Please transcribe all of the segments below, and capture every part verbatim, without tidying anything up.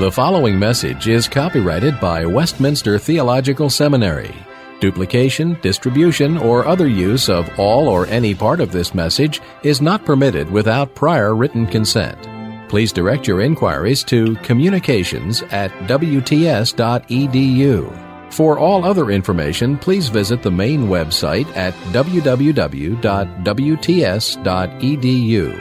The following message is copyrighted by Westminster Theological Seminary. Duplication, distribution, or other use of all or any part of this message is not permitted without prior written consent. Please direct your inquiries to communications at w t s dot e d u. For all other information, please visit the main website at w w w dot w t s dot e d u.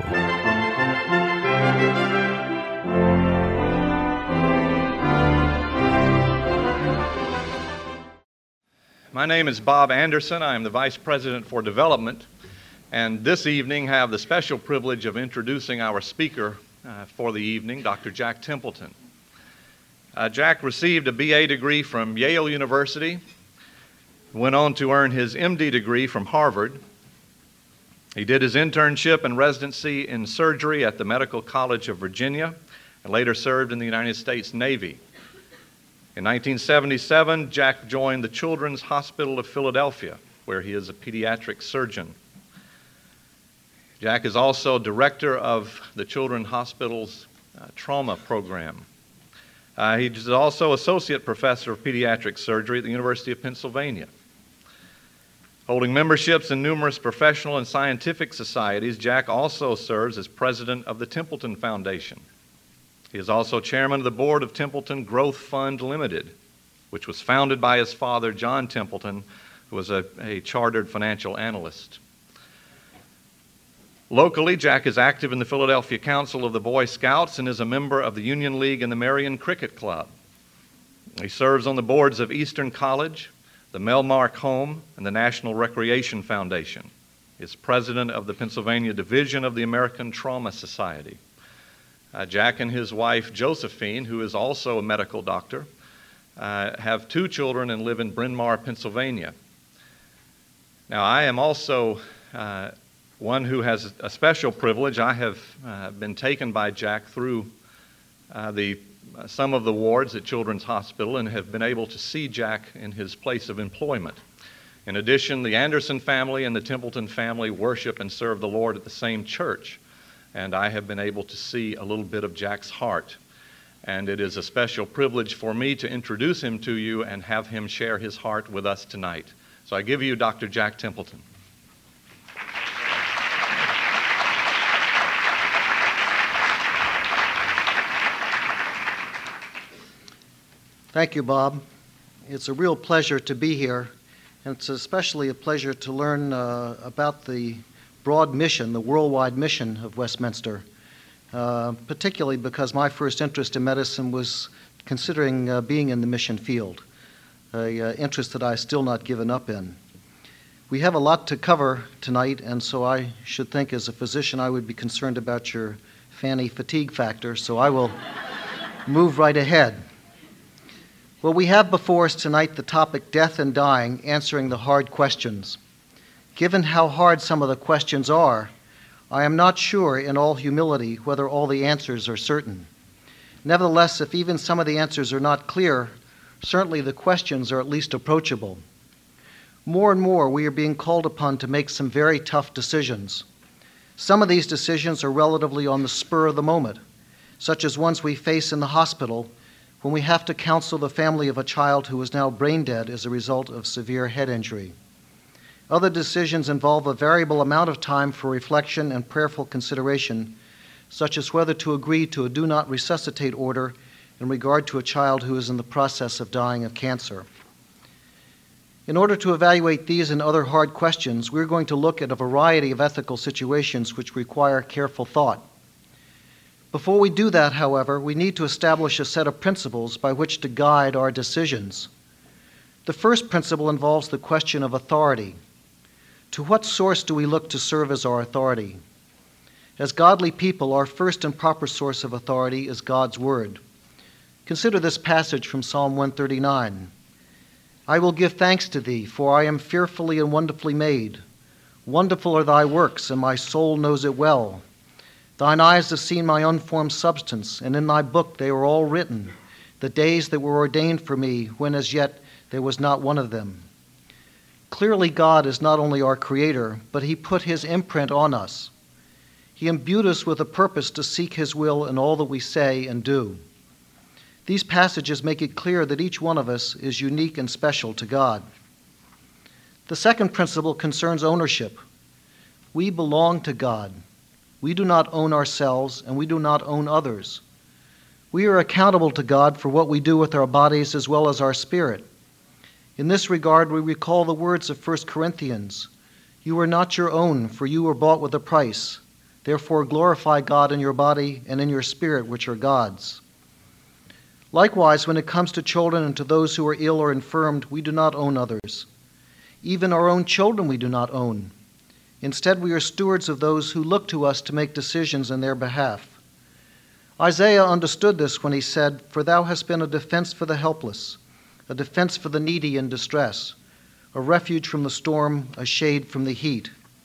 My name is Bob Anderson. I am the Vice President for Development, and this evening have the special privilege of introducing our speaker uh, for the evening, Doctor Jack Templeton. Uh, Jack received a B A degree from Yale University, went on to earn his M D degree from Harvard. He did his internship and residency in surgery at the Medical College of Virginia, and later served in the United States Navy. In nineteen seventy-seven, Jack joined the Children's Hospital of Philadelphia, where he is a pediatric surgeon. Jack is also director of the Children's Hospital's uh, trauma program. Uh, he is also associate professor of pediatric surgery at the University of Pennsylvania. Holding memberships in numerous professional and scientific societies, Jack also serves as president of the Templeton Foundation. He is also chairman of the board of Templeton Growth Fund Limited, which was founded by his father, John Templeton, who was a, a chartered financial analyst. Locally, Jack is active in the Philadelphia Council of the Boy Scouts and is a member of the Union League and the Marion Cricket Club. He serves on the boards of Eastern College, the Melmark Home, and the National Recreation Foundation. He is president of the Pennsylvania Division of the American Trauma Society. Uh, Jack and his wife, Josephine, who is also a medical doctor, uh, have two children and live in Bryn Mawr, Pennsylvania. Now, I am also uh, one who has a special privilege. I have uh, been taken by Jack through uh, the uh, some of the wards at Children's Hospital and have been able to see Jack in his place of employment. In addition, the Anderson family and the Templeton family worship and serve the Lord at the same church. And I have been able to see a little bit of Jack's heart. And it is a special privilege for me to introduce him to you and have him share his heart with us tonight. So I give you Doctor Jack Templeton. Thank you, Bob. It's a real pleasure to be here, and it's especially a pleasure to learn uh, about the broad mission, the worldwide mission of Westminster, uh, particularly because my first interest in medicine was considering uh, being in the mission field, an uh, interest that I still not given up in. We have a lot to cover tonight, and so I should think as a physician I would be concerned about your fanny fatigue factor, so I will move right ahead. Well, we have before us tonight the topic death and dying, answering the hard questions. Given how hard some of the questions are, I am not sure, in all humility, whether all the answers are certain. Nevertheless, if even some of the answers are not clear, certainly the questions are at least approachable. More and more, we are being called upon to make some very tough decisions. Some of these decisions are relatively on the spur of the moment, such as ones we face in the hospital when we have to counsel the family of a child who is now brain dead as a result of severe head injury. Other decisions involve a variable amount of time for reflection and prayerful consideration, such as whether to agree to a do not resuscitate order in regard to a child who is in the process of dying of cancer. In order to evaluate these and other hard questions, we're going to look at a variety of ethical situations which require careful thought. Before we do that, however, we need to establish a set of principles by which to guide our decisions. The first principle involves the question of authority. To what source do we look to serve as our authority? As godly people, our first and proper source of authority is God's Word. Consider this passage from Psalm one thirty-nine. I will give thanks to thee, for I am fearfully and wonderfully made. Wonderful are thy works, and my soul knows it well. Thine eyes have seen my unformed substance, and in thy book they are all written, the days that were ordained for me, when as yet there was not one of them. Clearly, God is not only our Creator, but He put His imprint on us. He imbued us with a purpose to seek His will in all that we say and do. These passages make it clear that each one of us is unique and special to God. The second principle concerns ownership. We belong to God. We do not own ourselves, and we do not own others. We are accountable to God for what we do with our bodies as well as our spirit. In this regard, we recall the words of First Corinthians, "You are not your own, for you were bought with a price. Therefore glorify God in your body and in your spirit, which are God's." Likewise, when it comes to children and to those who are ill or infirmed, we do not own others. Even our own children we do not own. Instead, we are stewards of those who look to us to make decisions in their behalf. Isaiah understood this when he said, "For thou hast been a defense for the helpless, a defense for the needy in distress, a refuge from the storm, a shade from the heat."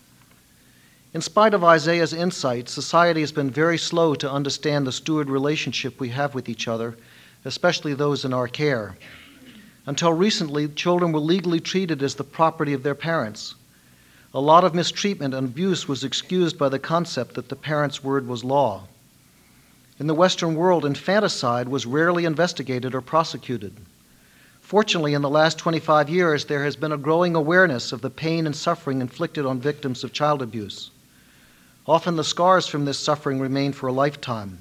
In spite of Isaiah's insight, society has been very slow to understand the steward relationship we have with each other, especially those in our care. Until recently, children were legally treated as the property of their parents. A lot of mistreatment and abuse was excused by the concept that the parent's word was law. In the Western world, infanticide was rarely investigated or prosecuted. Fortunately, in the last twenty-five years, there has been a growing awareness of the pain and suffering inflicted on victims of child abuse. Often the scars from this suffering remain for a lifetime.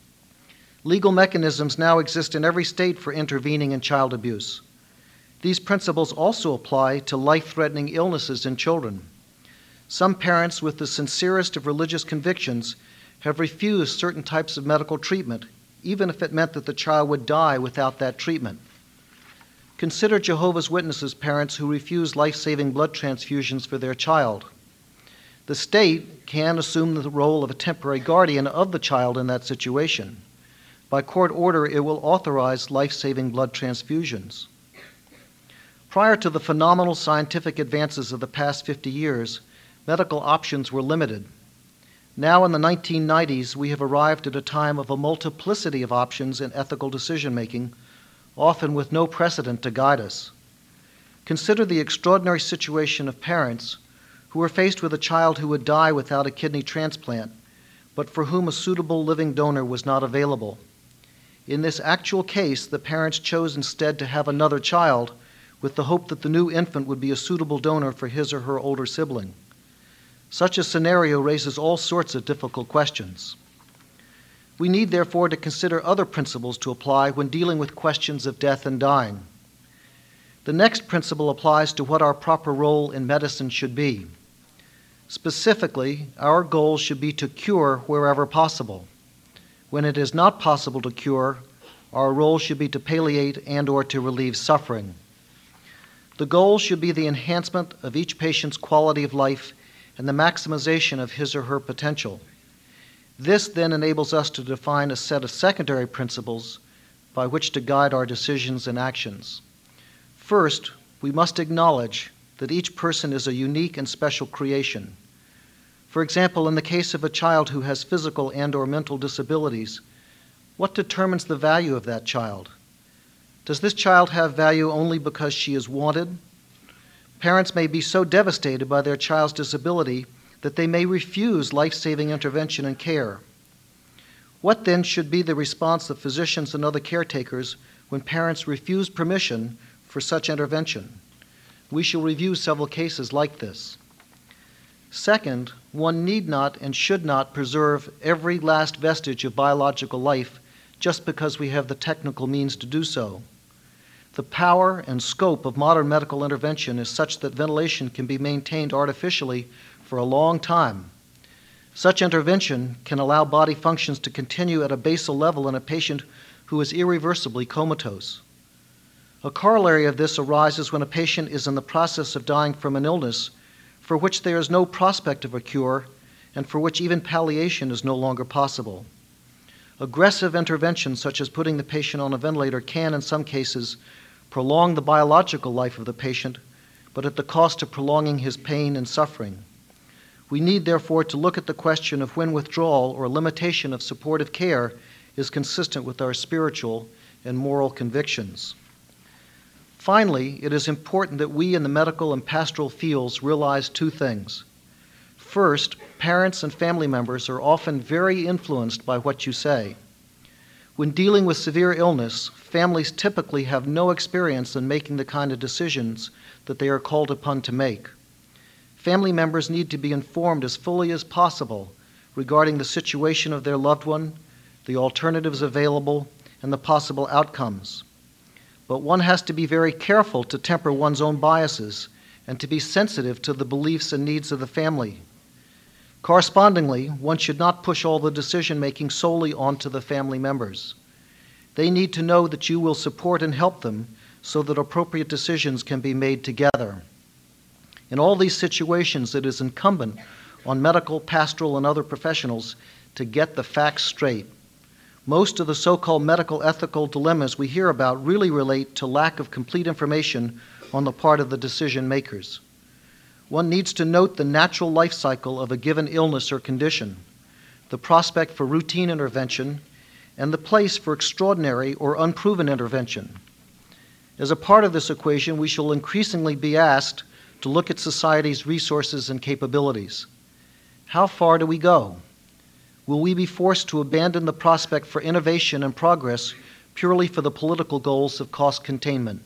Legal mechanisms now exist in every state for intervening in child abuse. These principles also apply to life-threatening illnesses in children. Some parents with the sincerest of religious convictions have refused certain types of medical treatment, even if it meant that the child would die without that treatment. Consider Jehovah's Witnesses parents who refuse life-saving blood transfusions for their child. The state can assume the role of a temporary guardian of the child in that situation. By court order, it will authorize life-saving blood transfusions. Prior to the phenomenal scientific advances of the past fifty years, medical options were limited. Now in the nineteen nineties, we have arrived at a time of a multiplicity of options in ethical decision-making, often with no precedent to guide us. Consider the extraordinary situation of parents who are faced with a child who would die without a kidney transplant, but for whom a suitable living donor was not available. In this actual case, the parents chose instead to have another child with the hope that the new infant would be a suitable donor for his or her older sibling. Such a scenario raises all sorts of difficult questions. We need, therefore, to consider other principles to apply when dealing with questions of death and dying. The next principle applies to what our proper role in medicine should be. Specifically, our goal should be to cure wherever possible. When it is not possible to cure, our role should be to palliate and or to relieve suffering. The goal should be the enhancement of each patient's quality of life and the maximization of his or her potential. This then enables us to define a set of secondary principles by which to guide our decisions and actions. First, we must acknowledge that each person is a unique and special creation. For example, in the case of a child who has physical and or mental disabilities, what determines the value of that child? Does this child have value only because she is wanted? Parents may be so devastated by their child's disability that they may refuse life-saving intervention and care. What then should be the response of physicians and other caretakers when parents refuse permission for such intervention? We shall review several cases like this. Second, one need not and should not preserve every last vestige of biological life just because we have the technical means to do so. The power and scope of modern medical intervention is such that ventilation can be maintained artificially for a long time. Such intervention can allow body functions to continue at a basal level in a patient who is irreversibly comatose. A corollary of this arises when a patient is in the process of dying from an illness for which there is no prospect of a cure and for which even palliation is no longer possible. Aggressive interventions such as putting the patient on a ventilator can, in some cases, prolong the biological life of the patient, but at the cost of prolonging his pain and suffering. We need, therefore, to look at the question of when withdrawal or limitation of supportive care is consistent with our spiritual and moral convictions. Finally, it is important that we in the medical and pastoral fields realize two things. First, parents and family members are often very influenced by what you say. When dealing with severe illness, families typically have no experience in making the kind of decisions that they are called upon to make. Family members need to be informed as fully as possible regarding the situation of their loved one, the alternatives available, and the possible outcomes. But one has to be very careful to temper one's own biases and to be sensitive to the beliefs and needs of the family. Correspondingly, one should not push all the decision-making solely onto the family members. They need to know that you will support and help them so that appropriate decisions can be made together. In all these situations, it is incumbent on medical, pastoral, and other professionals to get the facts straight. Most of the so-called medical ethical dilemmas we hear about really relate to lack of complete information on the part of the decision makers. One needs to note the natural life cycle of a given illness or condition, the prospect for routine intervention, and the place for extraordinary or unproven intervention. As a part of this equation, we shall increasingly be asked to look at society's resources and capabilities. How far do we go? Will we be forced to abandon the prospect for innovation and progress purely for the political goals of cost containment?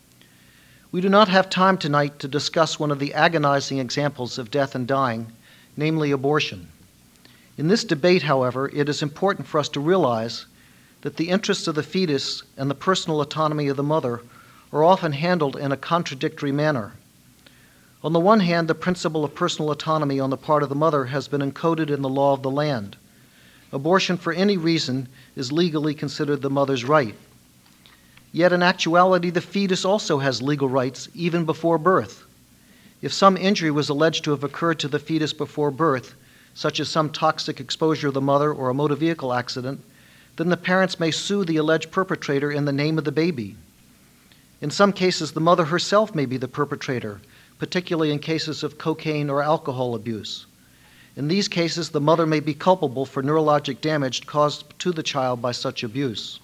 We do not have time tonight to discuss one of the agonizing examples of death and dying, namely abortion. In this debate, however, it is important for us to realize that the interests of the fetus and the personal autonomy of the mother are often handled in a contradictory manner. On the one hand, the principle of personal autonomy on the part of the mother has been encoded in the law of the land. Abortion for any reason is legally considered the mother's right. Yet in actuality, the fetus also has legal rights even before birth. If some injury was alleged to have occurred to the fetus before birth, such as some toxic exposure of the mother or a motor vehicle accident, then the parents may sue the alleged perpetrator in the name of the baby. In some cases, the mother herself may be the perpetrator, particularly in cases of cocaine or alcohol abuse. In these cases, the mother may be culpable for neurologic damage caused to the child by such abuse.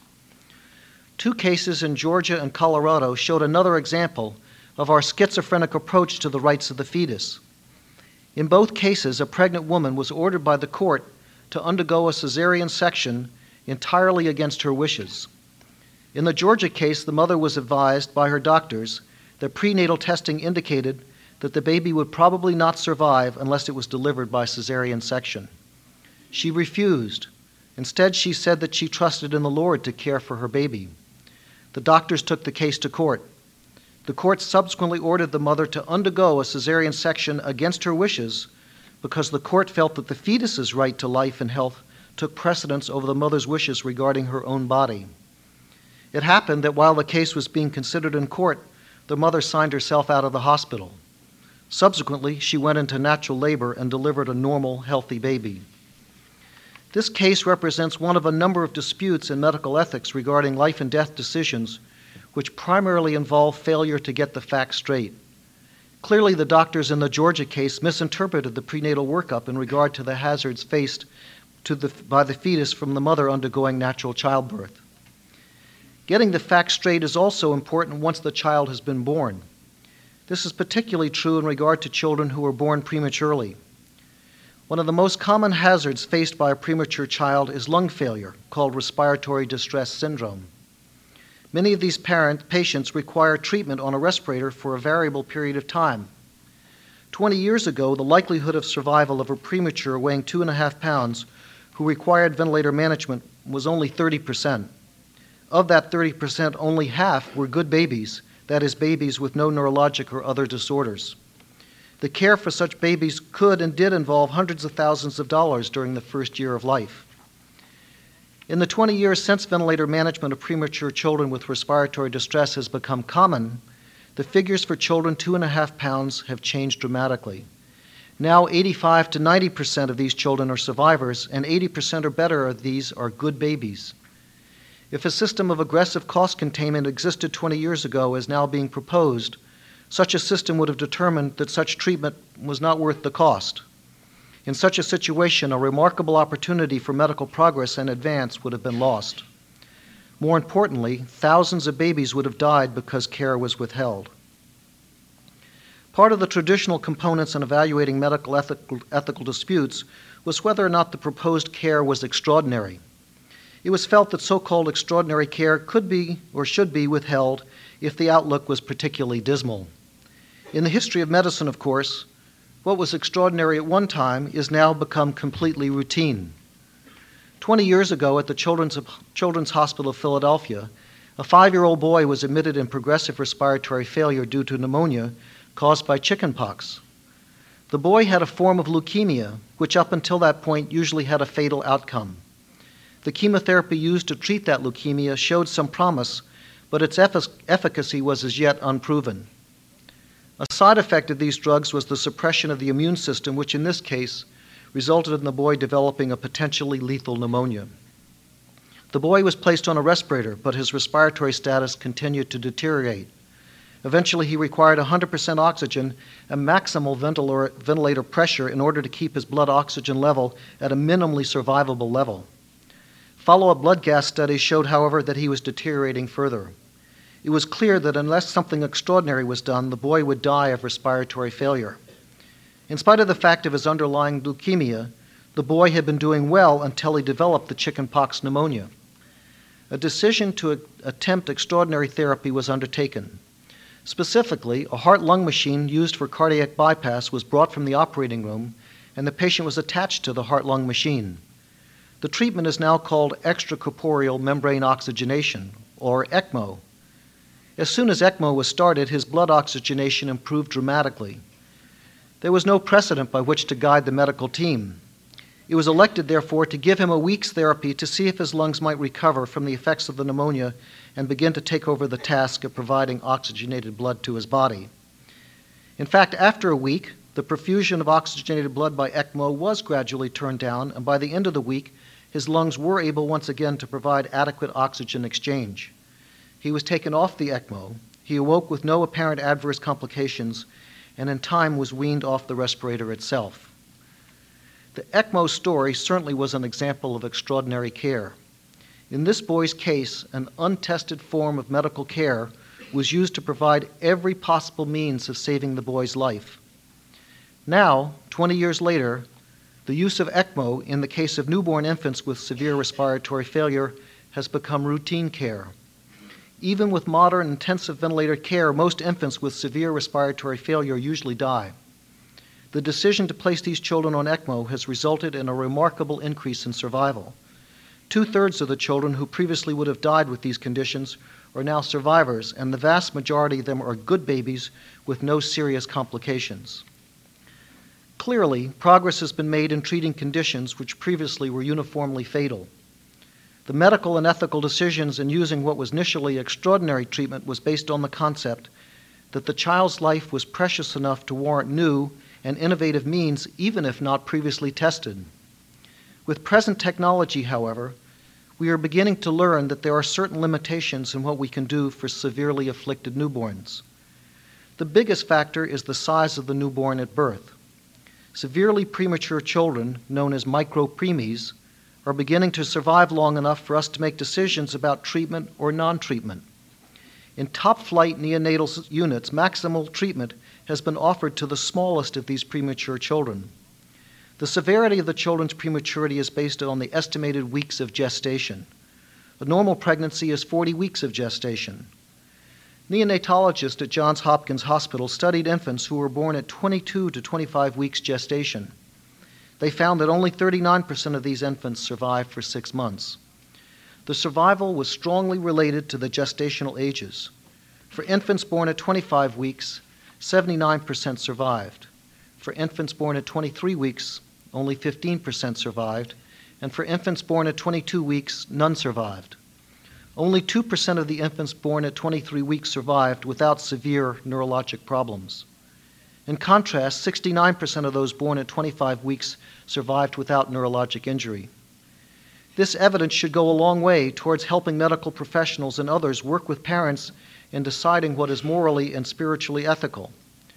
Two cases in Georgia and Colorado showed another example of our schizophrenic approach to the rights of the fetus. In both cases, a pregnant woman was ordered by the court to undergo a cesarean section entirely against her wishes. In the Georgia case, the mother was advised by her doctors that prenatal testing indicated that the baby would probably not survive unless it was delivered by cesarean section. She refused. Instead, she said that she trusted in the Lord to care for her baby. The doctors took the case to court. The court subsequently ordered the mother to undergo a cesarean section against her wishes because the court felt that the fetus's right to life and health took precedence over the mother's wishes regarding her own body. It happened that while the case was being considered in court, the mother signed herself out of the hospital. Subsequently, she went into natural labor and delivered a normal, healthy baby. This case represents one of a number of disputes in medical ethics regarding life and death decisions, which primarily involve failure to get the facts straight. Clearly, the doctors in the Georgia case misinterpreted the prenatal workup in regard to the hazards faced to the, by the fetus from the mother undergoing natural childbirth. Getting the facts straight is also important once the child has been born. This is particularly true in regard to children who are born prematurely. One of the most common hazards faced by a premature child is lung failure, called respiratory distress syndrome. Many of these parent, patients require treatment on a respirator for a variable period of time. Twenty years ago, the likelihood of survival of a premature weighing two and a half pounds who required ventilator management was only thirty percent. Of that thirty percent, only half were good babies, that is, babies with no neurologic or other disorders. The care for such babies could and did involve hundreds of thousands of dollars during the first year of life. In the twenty years since ventilator management of premature children with respiratory distress has become common, the figures for children two and a half pounds have changed dramatically. Now eighty-five to ninety percent of these children are survivors, and eighty percent or better of these are good babies. If a system of aggressive cost containment existed twenty years ago as now being proposed, such a system would have determined that such treatment was not worth the cost. In such a situation, a remarkable opportunity for medical progress and advance would have been lost. More importantly, thousands of babies would have died because care was withheld. Part of the traditional components in evaluating medical ethical, ethical disputes was whether or not the proposed care was extraordinary. It was felt that so-called extraordinary care could be or should be withheld if the outlook was particularly dismal. In the history of medicine, of course, what was extraordinary at one time is now become completely routine. Twenty years ago at the Children's, Children's Hospital of Philadelphia, a five-year-old boy was admitted in progressive respiratory failure due to pneumonia caused by chickenpox. The boy had a form of leukemia, which up until that point usually had a fatal outcome. The chemotherapy used to treat that leukemia showed some promise, but its effic- efficacy was as yet unproven. A side effect of these drugs was the suppression of the immune system, which in this case resulted in the boy developing a potentially lethal pneumonia. The boy was placed on a respirator, but his respiratory status continued to deteriorate. Eventually, he required one hundred percent oxygen and maximal ventilator, ventilator pressure in order to keep his blood oxygen level at a minimally survivable level. Follow-up blood gas studies showed, however, that he was deteriorating further. It was clear that unless something extraordinary was done, the boy would die of respiratory failure. In spite of the fact of his underlying leukemia, the boy had been doing well until he developed the chickenpox pneumonia. A decision to a- attempt extraordinary therapy was undertaken. Specifically, a heart-lung machine used for cardiac bypass was brought from the operating room, and the patient was attached to the heart-lung machine. The treatment is now called extracorporeal membrane oxygenation, or ECMO. As soon as ECMO was started, his blood oxygenation improved dramatically. There was no precedent by which to guide the medical team. It was elected, therefore, to give him a week's therapy to see if his lungs might recover from the effects of the pneumonia and begin to take over the task of providing oxygenated blood to his body. In fact, after a week, the perfusion of oxygenated blood by ECMO was gradually turned down, and by the end of the week, his lungs were able once again to provide adequate oxygen exchange. He was taken off the ECMO. He awoke with no apparent adverse complications, and in time was weaned off the respirator itself. The ECMO story certainly was an example of extraordinary care. In this boy's case, an untested form of medical care was used to provide every possible means of saving the boy's life. Now, twenty years later, the use of ECMO in the case of newborn infants with severe respiratory failure has become routine care. Even with modern intensive ventilator care, most infants with severe respiratory failure usually die. The decision to place these children on ECMO has resulted in a remarkable increase in survival. Two-thirds of the children who previously would have died with these conditions are now survivors, and the vast majority of them are good babies with no serious complications. Clearly, progress has been made in treating conditions which previously were uniformly fatal. The medical and ethical decisions in using what was initially extraordinary treatment was based on the concept that the child's life was precious enough to warrant new and innovative means, even if not previously tested. With present technology, however, we are beginning to learn that there are certain limitations in what we can do for severely afflicted newborns. The biggest factor is the size of the newborn at birth. Severely premature children, known as micropreemies, are beginning to survive long enough for us to make decisions about treatment or non-treatment. In top-flight neonatal units, maximal treatment has been offered to the smallest of these premature children. The severity of the children's prematurity is based on the estimated weeks of gestation. A normal pregnancy is forty weeks of gestation. Neonatologists at Johns Hopkins Hospital studied infants who were born at twenty-two to twenty-five weeks gestation. They found that only thirty-nine percent of these infants survived for six months. The survival was strongly related to the gestational ages. For infants born at twenty-five weeks, seventy-nine percent survived. For infants born at twenty-three weeks, only fifteen percent survived. And for infants born at twenty-two weeks, none survived. Only two percent of the infants born at twenty-three weeks survived without severe neurologic problems. In contrast, sixty-nine percent of those born at twenty-five weeks survived without neurologic injury. This evidence should go a long way towards helping medical professionals and others work with parents in deciding what is morally and spiritually ethical.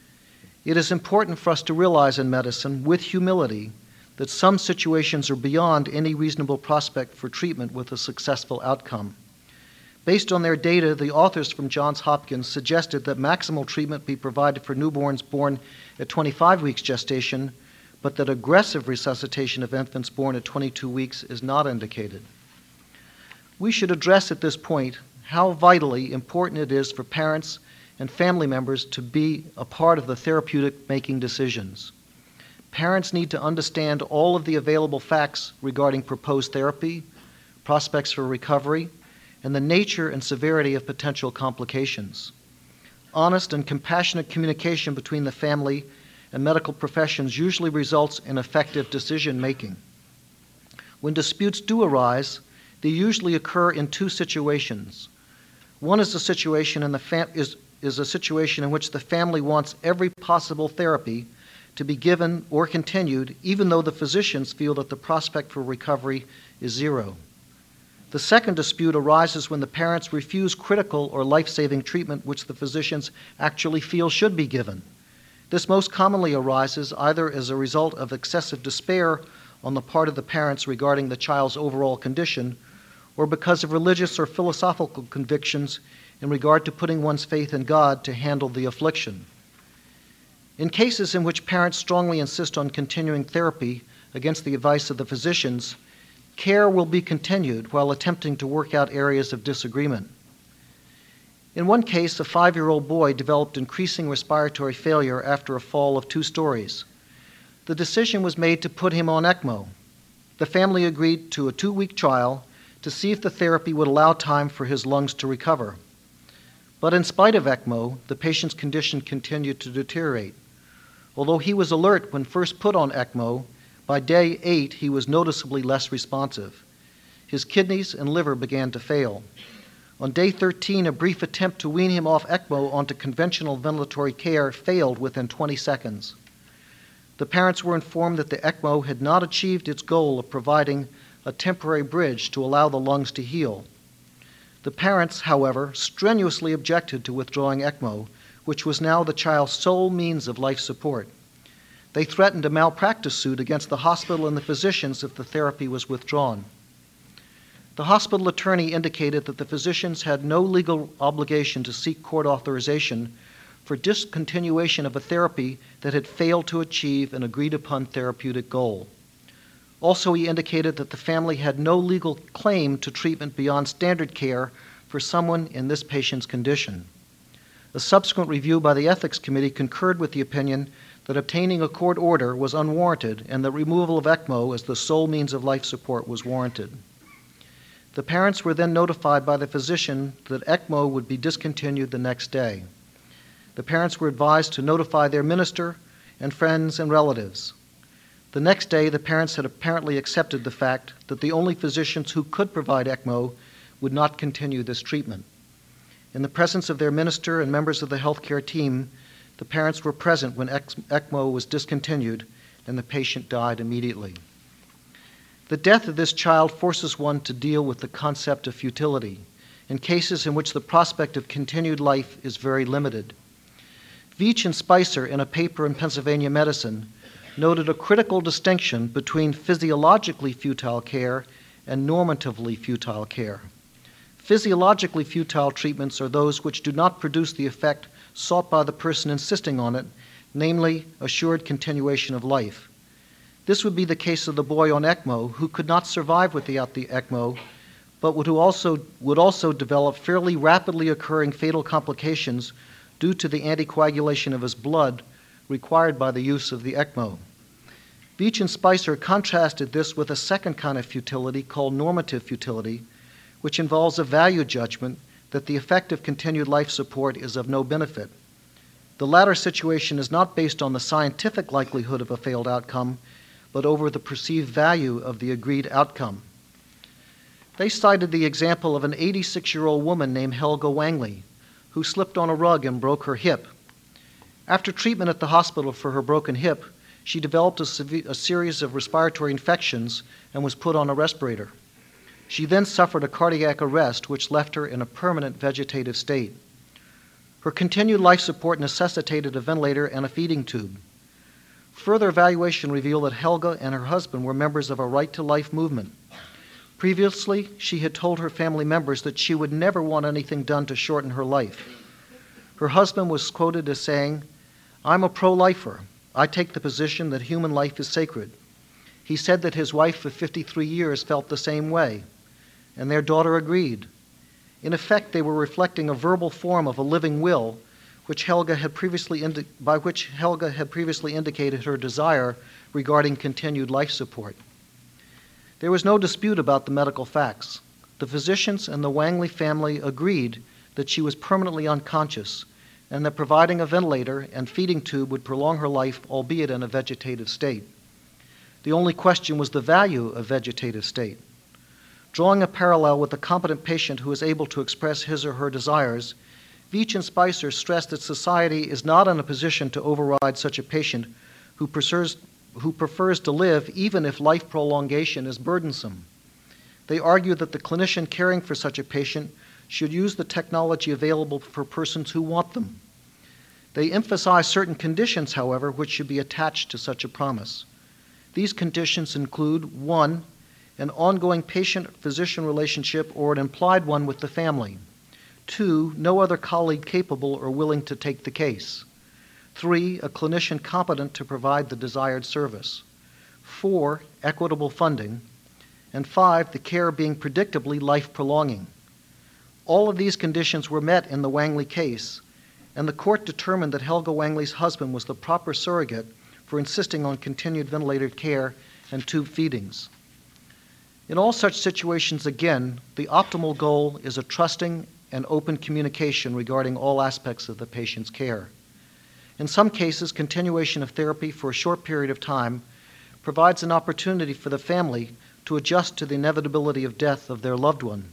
It is important for us to realize in medicine, with humility, that some situations are beyond any reasonable prospect for treatment with a successful outcome. Based on their data, the authors from Johns Hopkins suggested that maximal treatment be provided for newborns born at twenty-five weeks gestation, but that aggressive resuscitation of infants born at twenty-two weeks is not indicated. We should address at this point how vitally important it is for parents and family members to be a part of the therapeutic making decisions. Parents need to understand all of the available facts regarding proposed therapy, prospects for recovery, and the nature and severity of potential complications. Honest and compassionate communication between the family and medical professions usually results in effective decision making. When disputes do arise, they usually occur in two situations. One is a situation in the fam- is, is a situation in which the family wants every possible therapy to be given or continued, even though the physicians feel that the prospect for recovery is zero. The second dispute arises when the parents refuse critical or life-saving treatment which the physicians actually feel should be given. This most commonly arises either as a result of excessive despair on the part of the parents regarding the child's overall condition, or because of religious or philosophical convictions in regard to putting one's faith in God to handle the affliction. In cases in which parents strongly insist on continuing therapy against the advice of the physicians, care will be continued while attempting to work out areas of disagreement. In one case, a five-year-old boy developed increasing respiratory failure after a fall of two stories. The decision was made to put him on ECMO. The family agreed to a two-week trial to see if the therapy would allow time for his lungs to recover. But in spite of ECMO, the patient's condition continued to deteriorate. Although he was alert when first put on ECMO, by day eight he was noticeably less responsive. His kidneys and liver began to fail. On day thirteen, a brief attempt to wean him off ECMO onto conventional ventilatory care failed within twenty seconds. The parents were informed that the ECMO had not achieved its goal of providing a temporary bridge to allow the lungs to heal. The parents, however, strenuously objected to withdrawing ECMO, which was now the child's sole means of life support. They threatened a malpractice suit against the hospital and the physicians if the therapy was withdrawn. The hospital attorney indicated that the physicians had no legal obligation to seek court authorization for discontinuation of a therapy that had failed to achieve an agreed-upon therapeutic goal. Also, he indicated that the family had no legal claim to treatment beyond standard care for someone in this patient's condition. A subsequent review by the Ethics Committee concurred with the opinion that obtaining a court order was unwarranted and the removal of ECMO as the sole means of life support was warranted. The parents were then notified by the physician that ECMO would be discontinued the next day. The parents were advised to notify their minister and friends and relatives. The next day, the parents had apparently accepted the fact that the only physicians who could provide ECMO would not continue this treatment. In the presence of their minister and members of the healthcare team, the parents were present when ECMO was discontinued and the patient died immediately. The death of this child forces one to deal with the concept of futility in cases in which the prospect of continued life is very limited. Veach and Spicer, in a paper in Pennsylvania Medicine, noted a critical distinction between physiologically futile care and normatively futile care. Physiologically futile treatments are those which do not produce the effect sought by the person insisting on it, namely assured continuation of life. This would be the case of the boy on ECMO who could not survive without the ECMO, but would also, would also develop fairly rapidly occurring fatal complications due to the anticoagulation of his blood required by the use of the ECMO. Veach and Spicer contrasted this with a second kind of futility called normative futility, which involves a value judgment that the effect of continued life support is of no benefit. The latter situation is not based on the scientific likelihood of a failed outcome, but over the perceived value of the agreed outcome. They cited the example of an eighty-six-year-old woman named Helga Wangley, who slipped on a rug and broke her hip. After treatment at the hospital for her broken hip, she developed a, sev- a series of respiratory infections and was put on a respirator. She then suffered a cardiac arrest, which left her in a permanent vegetative state. Her continued life support necessitated a ventilator and a feeding tube. Further evaluation revealed that Helga and her husband were members of a Right to Life movement. Previously, she had told her family members that she would never want anything done to shorten her life. Her husband was quoted as saying, "I'm a pro-lifer. I take the position that human life is sacred." He said that his wife of fifty-three years felt the same way. and their daughter agreed. In effect, they were reflecting a verbal form of a living will, which Helga had previously indi- by which Helga had previously indicated her desire regarding continued life support. There was no dispute about the medical facts. The physicians and the Wangley family agreed that she was permanently unconscious and that providing a ventilator and feeding tube would prolong her life, albeit in a vegetative state. The only question was the value of vegetative state. Drawing a parallel with a competent patient who is able to express his or her desires, Veitch and Spicer stressed that society is not in a position to override such a patient who prefers, who prefers to live even if life prolongation is burdensome. They argue that the clinician caring for such a patient should use the technology available for persons who want them. They emphasize certain conditions, however, which should be attached to such a promise. These conditions include, one, an ongoing patient-physician relationship or an implied one with the family. Two, no other colleague capable or willing to take the case. Three, a clinician competent to provide the desired service. Four, equitable funding. And five, the care being predictably life-prolonging. All of these conditions were met in the Wangley case, and the court determined that Helga Wangley's husband was the proper surrogate for insisting on continued ventilated care and tube feedings. In all such situations, again, the optimal goal is a trusting and open communication regarding all aspects of the patient's care. In some cases, continuation of therapy for a short period of time provides an opportunity for the family to adjust to the inevitability of death of their loved one.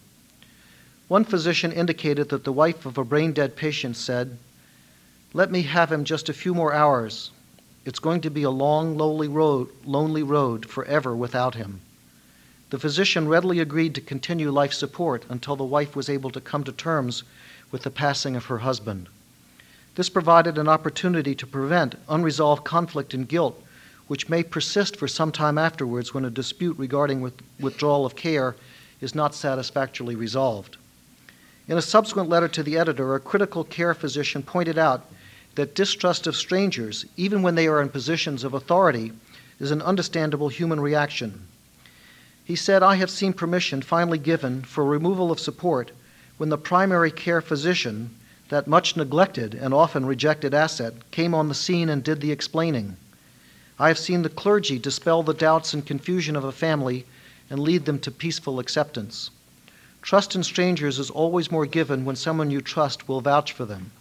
One physician indicated that the wife of a brain-dead patient said, "Let me have him just a few more hours. It's going to be a long, lonely road, lonely road forever without him." The physician readily agreed to continue life support until the wife was able to come to terms with the passing of her husband. This provided an opportunity to prevent unresolved conflict and guilt, which may persist for some time afterwards when a dispute regarding with- withdrawal of care is not satisfactorily resolved. In a subsequent letter to the editor, a critical care physician pointed out that distrust of strangers, even when they are in positions of authority, is an understandable human reaction. He said, "I have seen permission finally given for removal of support when the primary care physician, that much neglected and often rejected asset, came on the scene and did the explaining. I have seen the clergy dispel the doubts and confusion of a family and lead them to peaceful acceptance. Trust in strangers is always more given when someone you trust will vouch for them."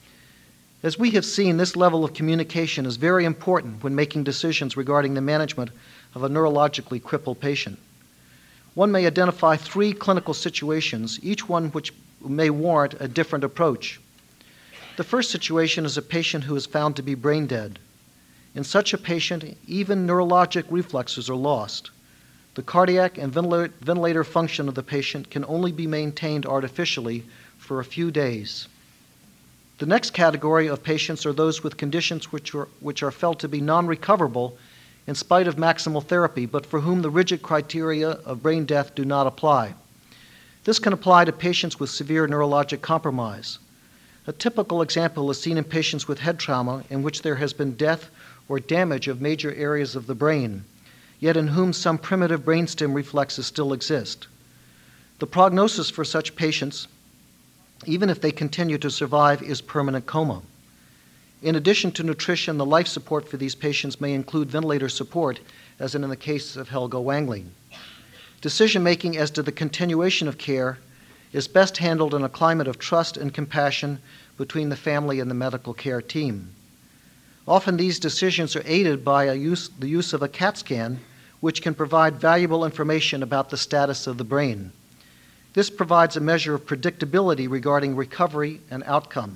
As we have seen, this level of communication is very important when making decisions regarding the management of a neurologically crippled patient. One may identify three clinical situations, each one which may warrant a different approach. The first situation is a patient who is found to be brain dead. In such a patient, even neurologic reflexes are lost. The cardiac and ventilator, ventilator function of the patient can only be maintained artificially for a few days. The next category of patients are those with conditions which are, which are felt to be non-recoverable in spite of maximal therapy, but for whom the rigid criteria of brain death do not apply. This can apply to patients with severe neurologic compromise. A typical example is seen in patients with head trauma in which there has been death or damage of major areas of the brain, yet in whom some primitive brainstem reflexes still exist. The prognosis for such patients, even if they continue to survive, is permanent coma. In addition to nutrition, the life support for these patients may include ventilator support, as in the case of Helga Wangley. Decision-making as to the continuation of care is best handled in a climate of trust and compassion between the family and the medical care team. Often these decisions are aided by a use, the use of a CAT scan, which can provide valuable information about the status of the brain. This provides a measure of predictability regarding recovery and outcome.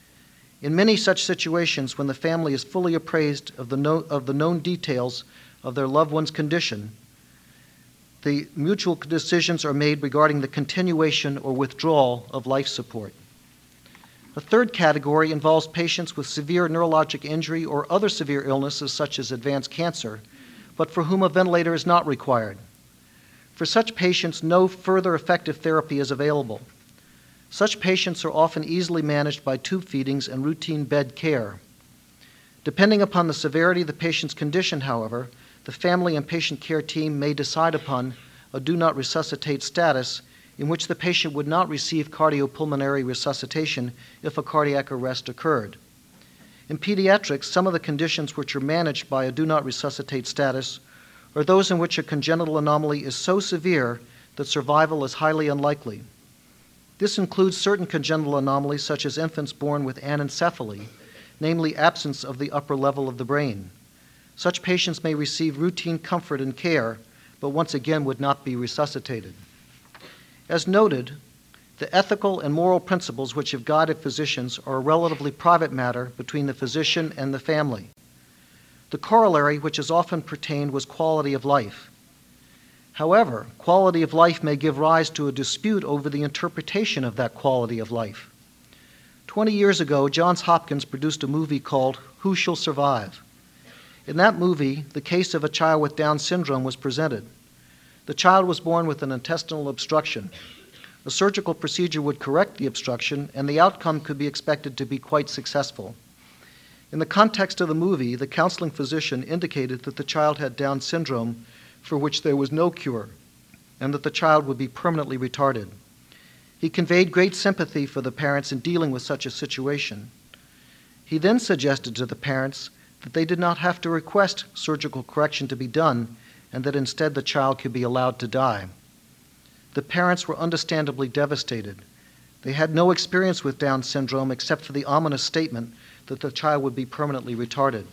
In many such situations, when the family is fully appraised of the, no, of the known details of their loved one's condition, the mutual decisions are made regarding the continuation or withdrawal of life support. A third category involves patients with severe neurologic injury or other severe illnesses such as advanced cancer, but for whom a ventilator is not required. For such patients, no further effective therapy is available. Such patients are often easily managed by tube feedings and routine bed care. Depending upon the severity of the patient's condition, however, the family and patient care team may decide upon a do not resuscitate status in which the patient would not receive cardiopulmonary resuscitation if a cardiac arrest occurred. In pediatrics, some of the conditions which are managed by a do not resuscitate status are those in which a congenital anomaly is so severe that survival is highly unlikely. This includes certain congenital anomalies such as infants born with anencephaly, namely absence of the upper level of the brain. Such patients may receive routine comfort and care, but once again would not be resuscitated. As noted, the ethical and moral principles which have guided physicians are a relatively private matter between the physician and the family. The corollary which has often pertained was quality of life. However, quality of life may give rise to a dispute over the interpretation of that quality of life. Twenty years ago, Johns Hopkins produced a movie called Who Shall Survive? In that movie, the case of a child with Down syndrome was presented. The child was born with an intestinal obstruction. A surgical procedure would correct the obstruction, and the outcome could be expected to be quite successful. In the context of the movie, the counseling physician indicated that the child had Down syndrome for which there was no cure, and that the child would be permanently retarded. He conveyed great sympathy for the parents in dealing with such a situation. He then suggested to the parents that they did not have to request surgical correction to be done, and that instead the child could be allowed to die. The parents were understandably devastated. They had no experience with Down syndrome except for the ominous statement that the child would be permanently retarded.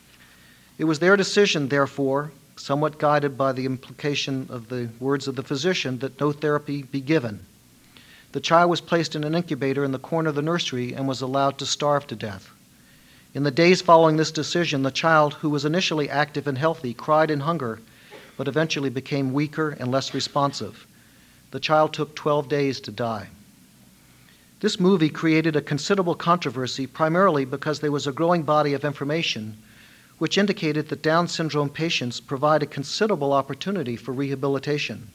It was their decision, therefore, somewhat guided by the implication of the words of the physician, that no therapy be given. The child was placed in an incubator in the corner of the nursery and was allowed to starve to death. In the days following this decision, the child, who was initially active and healthy, cried in hunger, but eventually became weaker and less responsive. The child took twelve days to die. This movie created a considerable controversy, primarily because there was a growing body of information which indicated that Down syndrome patients provide a considerable opportunity for rehabilitation.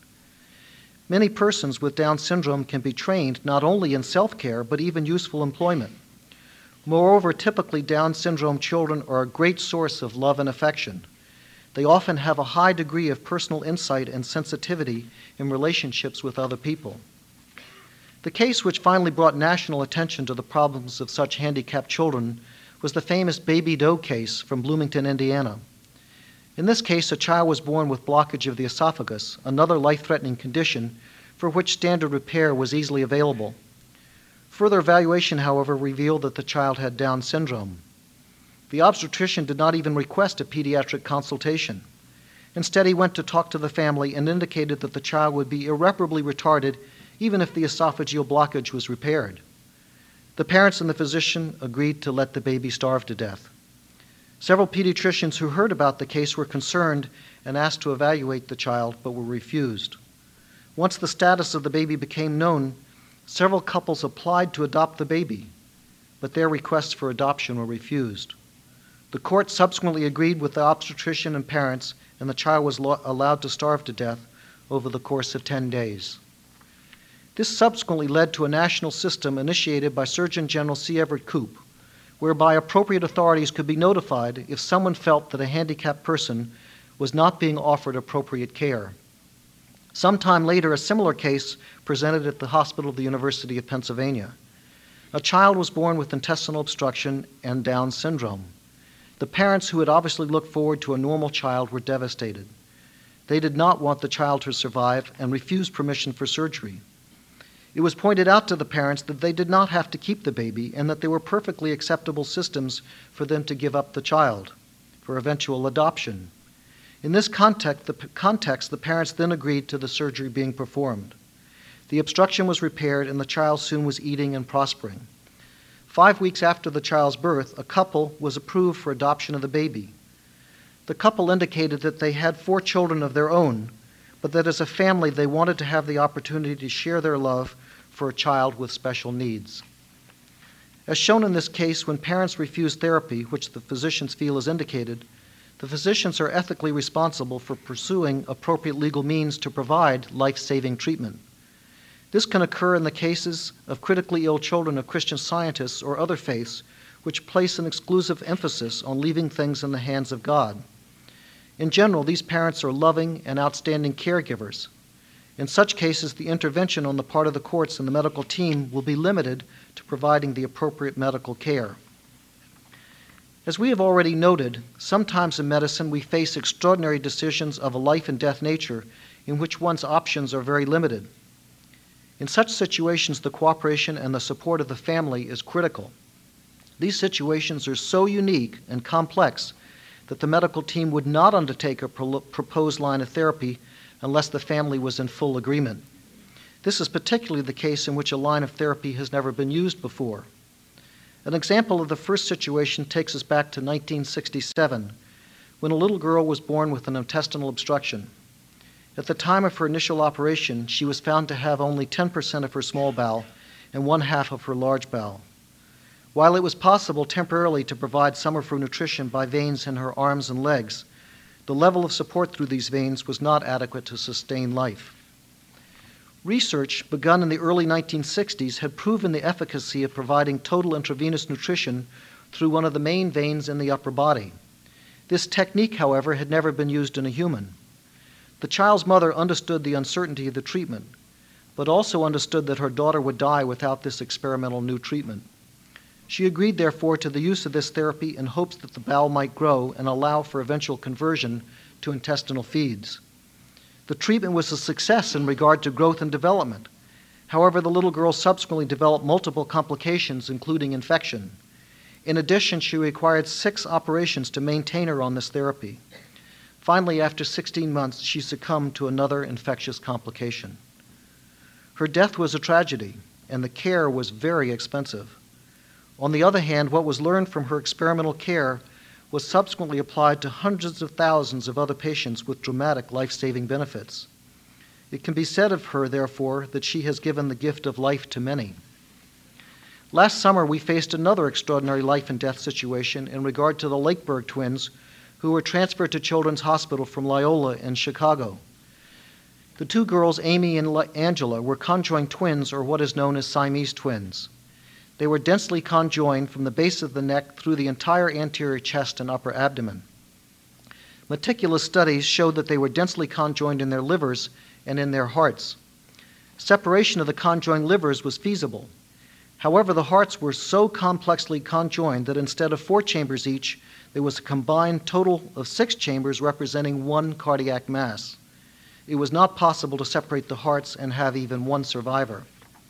Many persons with Down syndrome can be trained not only in self-care, but even useful employment. Moreover, typically Down syndrome children are a great source of love and affection. They often have a high degree of personal insight and sensitivity in relationships with other people. The case which finally brought national attention to the problems of such handicapped children was the famous Baby Doe case from Bloomington, Indiana. In this case, a child was born with blockage of the esophagus, another life-threatening condition for which standard repair was easily available. Further evaluation, however, revealed that the child had Down syndrome. The obstetrician did not even request a pediatric consultation. Instead, he went to talk to the family and indicated that the child would be irreparably retarded even if the esophageal blockage was repaired. The parents and the physician agreed to let the baby starve to death. Several pediatricians who heard about the case were concerned and asked to evaluate the child, but were refused. Once the status of the baby became known, several couples applied to adopt the baby, but their requests for adoption were refused. The court subsequently agreed with the obstetrician and parents, and the child was lo- allowed to starve to death over the course of ten days. This subsequently led to a national system initiated by Surgeon General C. Everett Koop, whereby appropriate authorities could be notified if someone felt that a handicapped person was not being offered appropriate care. Sometime later, a similar case presented at the hospital of the University of Pennsylvania. A child was born with intestinal obstruction and Down syndrome. The parents, who had obviously looked forward to a normal child, were devastated. They did not want the child to survive and refused permission for surgery. It was pointed out to the parents that they did not have to keep the baby and that there were perfectly acceptable systems for them to give up the child for eventual adoption. In this context the, context, the parents then agreed to the surgery being performed. The obstruction was repaired and the child soon was eating and prospering. Five weeks after the child's birth, a couple was approved for adoption of the baby. The couple indicated that they had four children of their own, but that as a family they wanted to have the opportunity to share their love for a child with special needs. As shown in this case, when parents refuse therapy, which the physicians feel is indicated, the physicians are ethically responsible for pursuing appropriate legal means to provide life-saving treatment. This can occur in the cases of critically ill children of Christian Scientists or other faiths, which place an exclusive emphasis on leaving things in the hands of God. In general, these parents are loving and outstanding caregivers. In such cases, the intervention on the part of the courts and the medical team will be limited to providing the appropriate medical care. As we have already noted, sometimes in medicine we face extraordinary decisions of a life and death nature in which one's options are very limited. In such situations, the cooperation and the support of the family is critical. These situations are so unique and complex that the medical team would not undertake a pro- proposed line of therapy unless the family was in full agreement. This is particularly the case in which a line of therapy has never been used before. An example of the first situation takes us back to nineteen sixty-seven, when a little girl was born with an intestinal obstruction. At the time of her initial operation, she was found to have only ten percent of her small bowel and one half of her large bowel. While it was possible temporarily to provide some of her nutrition by veins in her arms and legs, the level of support through these veins was not adequate to sustain life. Research begun in the early nineteen sixties had proven the efficacy of providing total intravenous nutrition through one of the main veins in the upper body. This technique, however, had never been used in a human. The child's mother understood the uncertainty of the treatment, but also understood that her daughter would die without this experimental new treatment. She agreed, therefore, to the use of this therapy in hopes that the bowel might grow and allow for eventual conversion to intestinal feeds. The treatment was a success in regard to growth and development. However, the little girl subsequently developed multiple complications, including infection. In addition, she required six operations to maintain her on this therapy. Finally, after sixteen months, she succumbed to another infectious complication. Her death was a tragedy, and the care was very expensive. On the other hand, what was learned from her experimental care was subsequently applied to hundreds of thousands of other patients with dramatic life-saving benefits. It can be said of her, therefore, that she has given the gift of life to many. Last summer, we faced another extraordinary life and death situation in regard to the Lakeberg twins, who were transferred to Children's Hospital from Loyola in Chicago. The two girls, Amy and Angela, were conjoined twins, or what is known as Siamese twins. They were densely conjoined from the base of the neck through the entire anterior chest and upper abdomen. Meticulous studies showed that they were densely conjoined in their livers and in their hearts. Separation of the conjoined livers was feasible. However, the hearts were so complexly conjoined that instead of four chambers each, there was a combined total of six chambers representing one cardiac mass. It was not possible to separate the hearts and have even one survivor.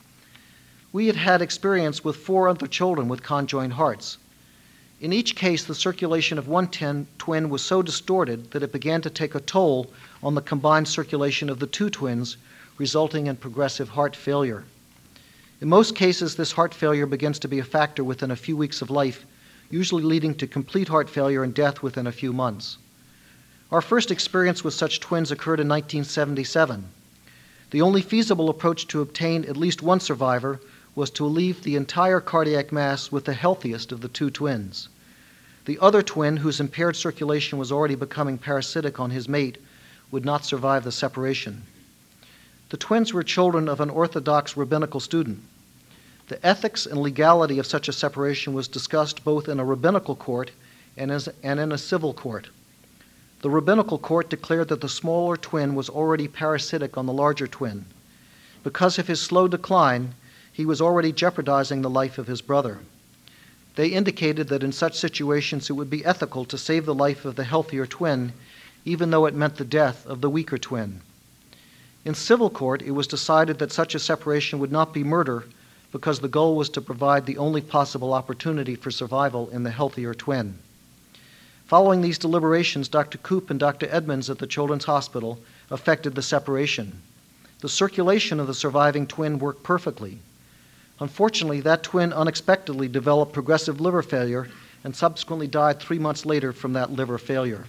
We had had experience with four other children with conjoined hearts. In each case, the circulation of one ten, twin was so distorted that it began to take a toll on the combined circulation of the two twins, resulting in progressive heart failure. In most cases, this heart failure begins to be a factor within a few weeks of life, usually leading to complete heart failure and death within a few months. Our first experience with such twins occurred in nineteen seventy-seven. The only feasible approach to obtain at least one survivor was to leave the entire cardiac mass with the healthiest of the two twins. The other twin, whose impaired circulation was already becoming parasitic on his mate, would not survive the separation. The twins were children of an Orthodox rabbinical student. The ethics and legality of such a separation was discussed both in a rabbinical court and, as, and in a civil court. The rabbinical court declared that the smaller twin was already parasitic on the larger twin. Because of his slow decline, he was already jeopardizing the life of his brother. They indicated that in such situations it would be ethical to save the life of the healthier twin, even though it meant the death of the weaker twin. In civil court, it was decided that such a separation would not be murder because the goal was to provide the only possible opportunity for survival in the healthier twin. Following these deliberations, Doctor Koop and Doctor Edmonds at the Children's Hospital effected the separation. The circulation of the surviving twin worked perfectly. Unfortunately, that twin unexpectedly developed progressive liver failure and subsequently died three months later from that liver failure.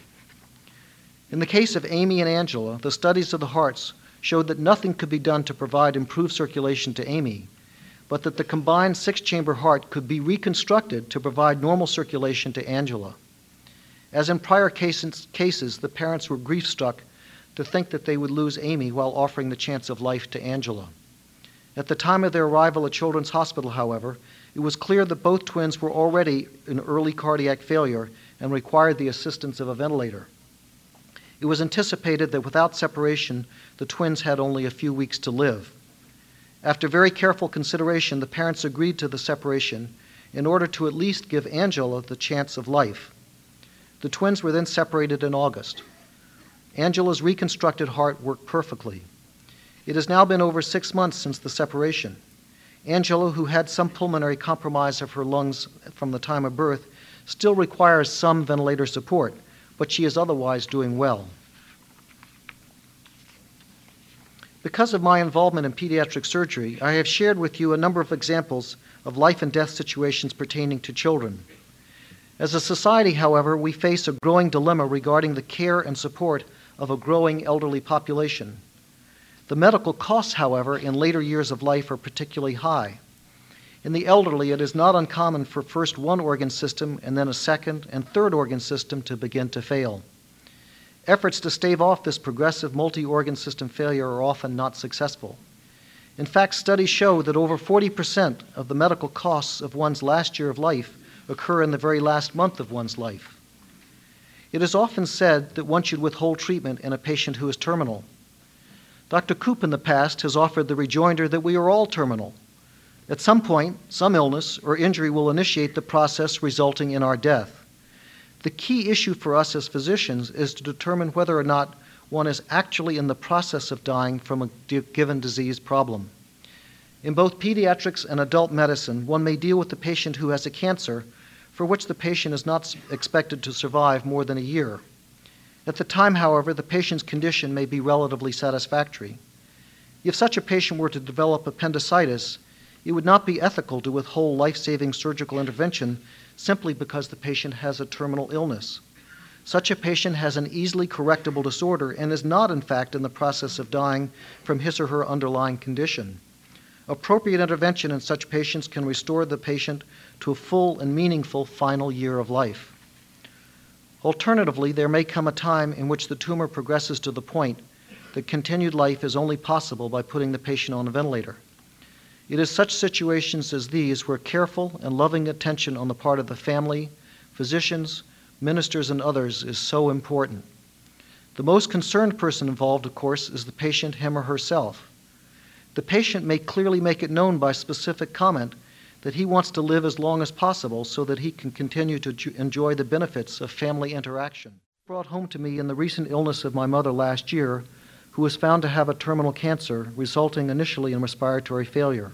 In the case of Amy and Angela, the studies of the hearts showed that nothing could be done to provide improved circulation to Amy, but that the combined six-chamber heart could be reconstructed to provide normal circulation to Angela. As in prior cases, cases, the parents were grief-struck to think that they would lose Amy while offering the chance of life to Angela. At the time of their arrival at Children's Hospital, however, it was clear that both twins were already in early cardiac failure and required the assistance of a ventilator. It was anticipated that without separation, the twins had only a few weeks to live. After very careful consideration, the parents agreed to the separation in order to at least give Angela the chance of life. The twins were then separated in August. Angela's reconstructed heart worked perfectly. It has now been over six months since the separation. Angela, who had some pulmonary compromise of her lungs from the time of birth, still requires some ventilator support, but she is otherwise doing well. Because of my involvement in pediatric surgery, I have shared with you a number of examples of life and death situations pertaining to children. As a society, however, we face a growing dilemma regarding the care and support of a growing elderly population. The medical costs, however, in later years of life are particularly high. In the elderly, it is not uncommon for first one organ system and then a second and third organ system to begin to fail. Efforts to stave off this progressive multi-organ system failure are often not successful. In fact, studies show that over forty percent of the medical costs of one's last year of life occur in the very last month of one's life. It is often said that one should withhold treatment in a patient who is terminal. Doctor Koop in the past has offered the rejoinder that we are all terminal. At some point, some illness or injury will initiate the process resulting in our death. The key issue for us as physicians is to determine whether or not one is actually in the process of dying from a given disease problem. In both pediatrics and adult medicine, one may deal with the patient who has a cancer for which the patient is not expected to survive more than a year. At the time, however, the patient's condition may be relatively satisfactory. If such a patient were to develop appendicitis, it would not be ethical to withhold life-saving surgical intervention simply because the patient has a terminal illness. Such a patient has an easily correctable disorder and is not, in fact, in the process of dying from his or her underlying condition. Appropriate intervention in such patients can restore the patient to a full and meaningful final year of life. Alternatively, there may come a time in which the tumor progresses to the point that continued life is only possible by putting the patient on a ventilator. It is such situations as these where careful and loving attention on the part of the family, physicians, ministers, and others is so important. The most concerned person involved, of course, is the patient, him or herself. The patient may clearly make it known by specific comment that he wants to live as long as possible so that he can continue to enjoy the benefits of family interaction. Brought home to me in the recent illness of my mother last year, who was found to have a terminal cancer resulting initially in respiratory failure.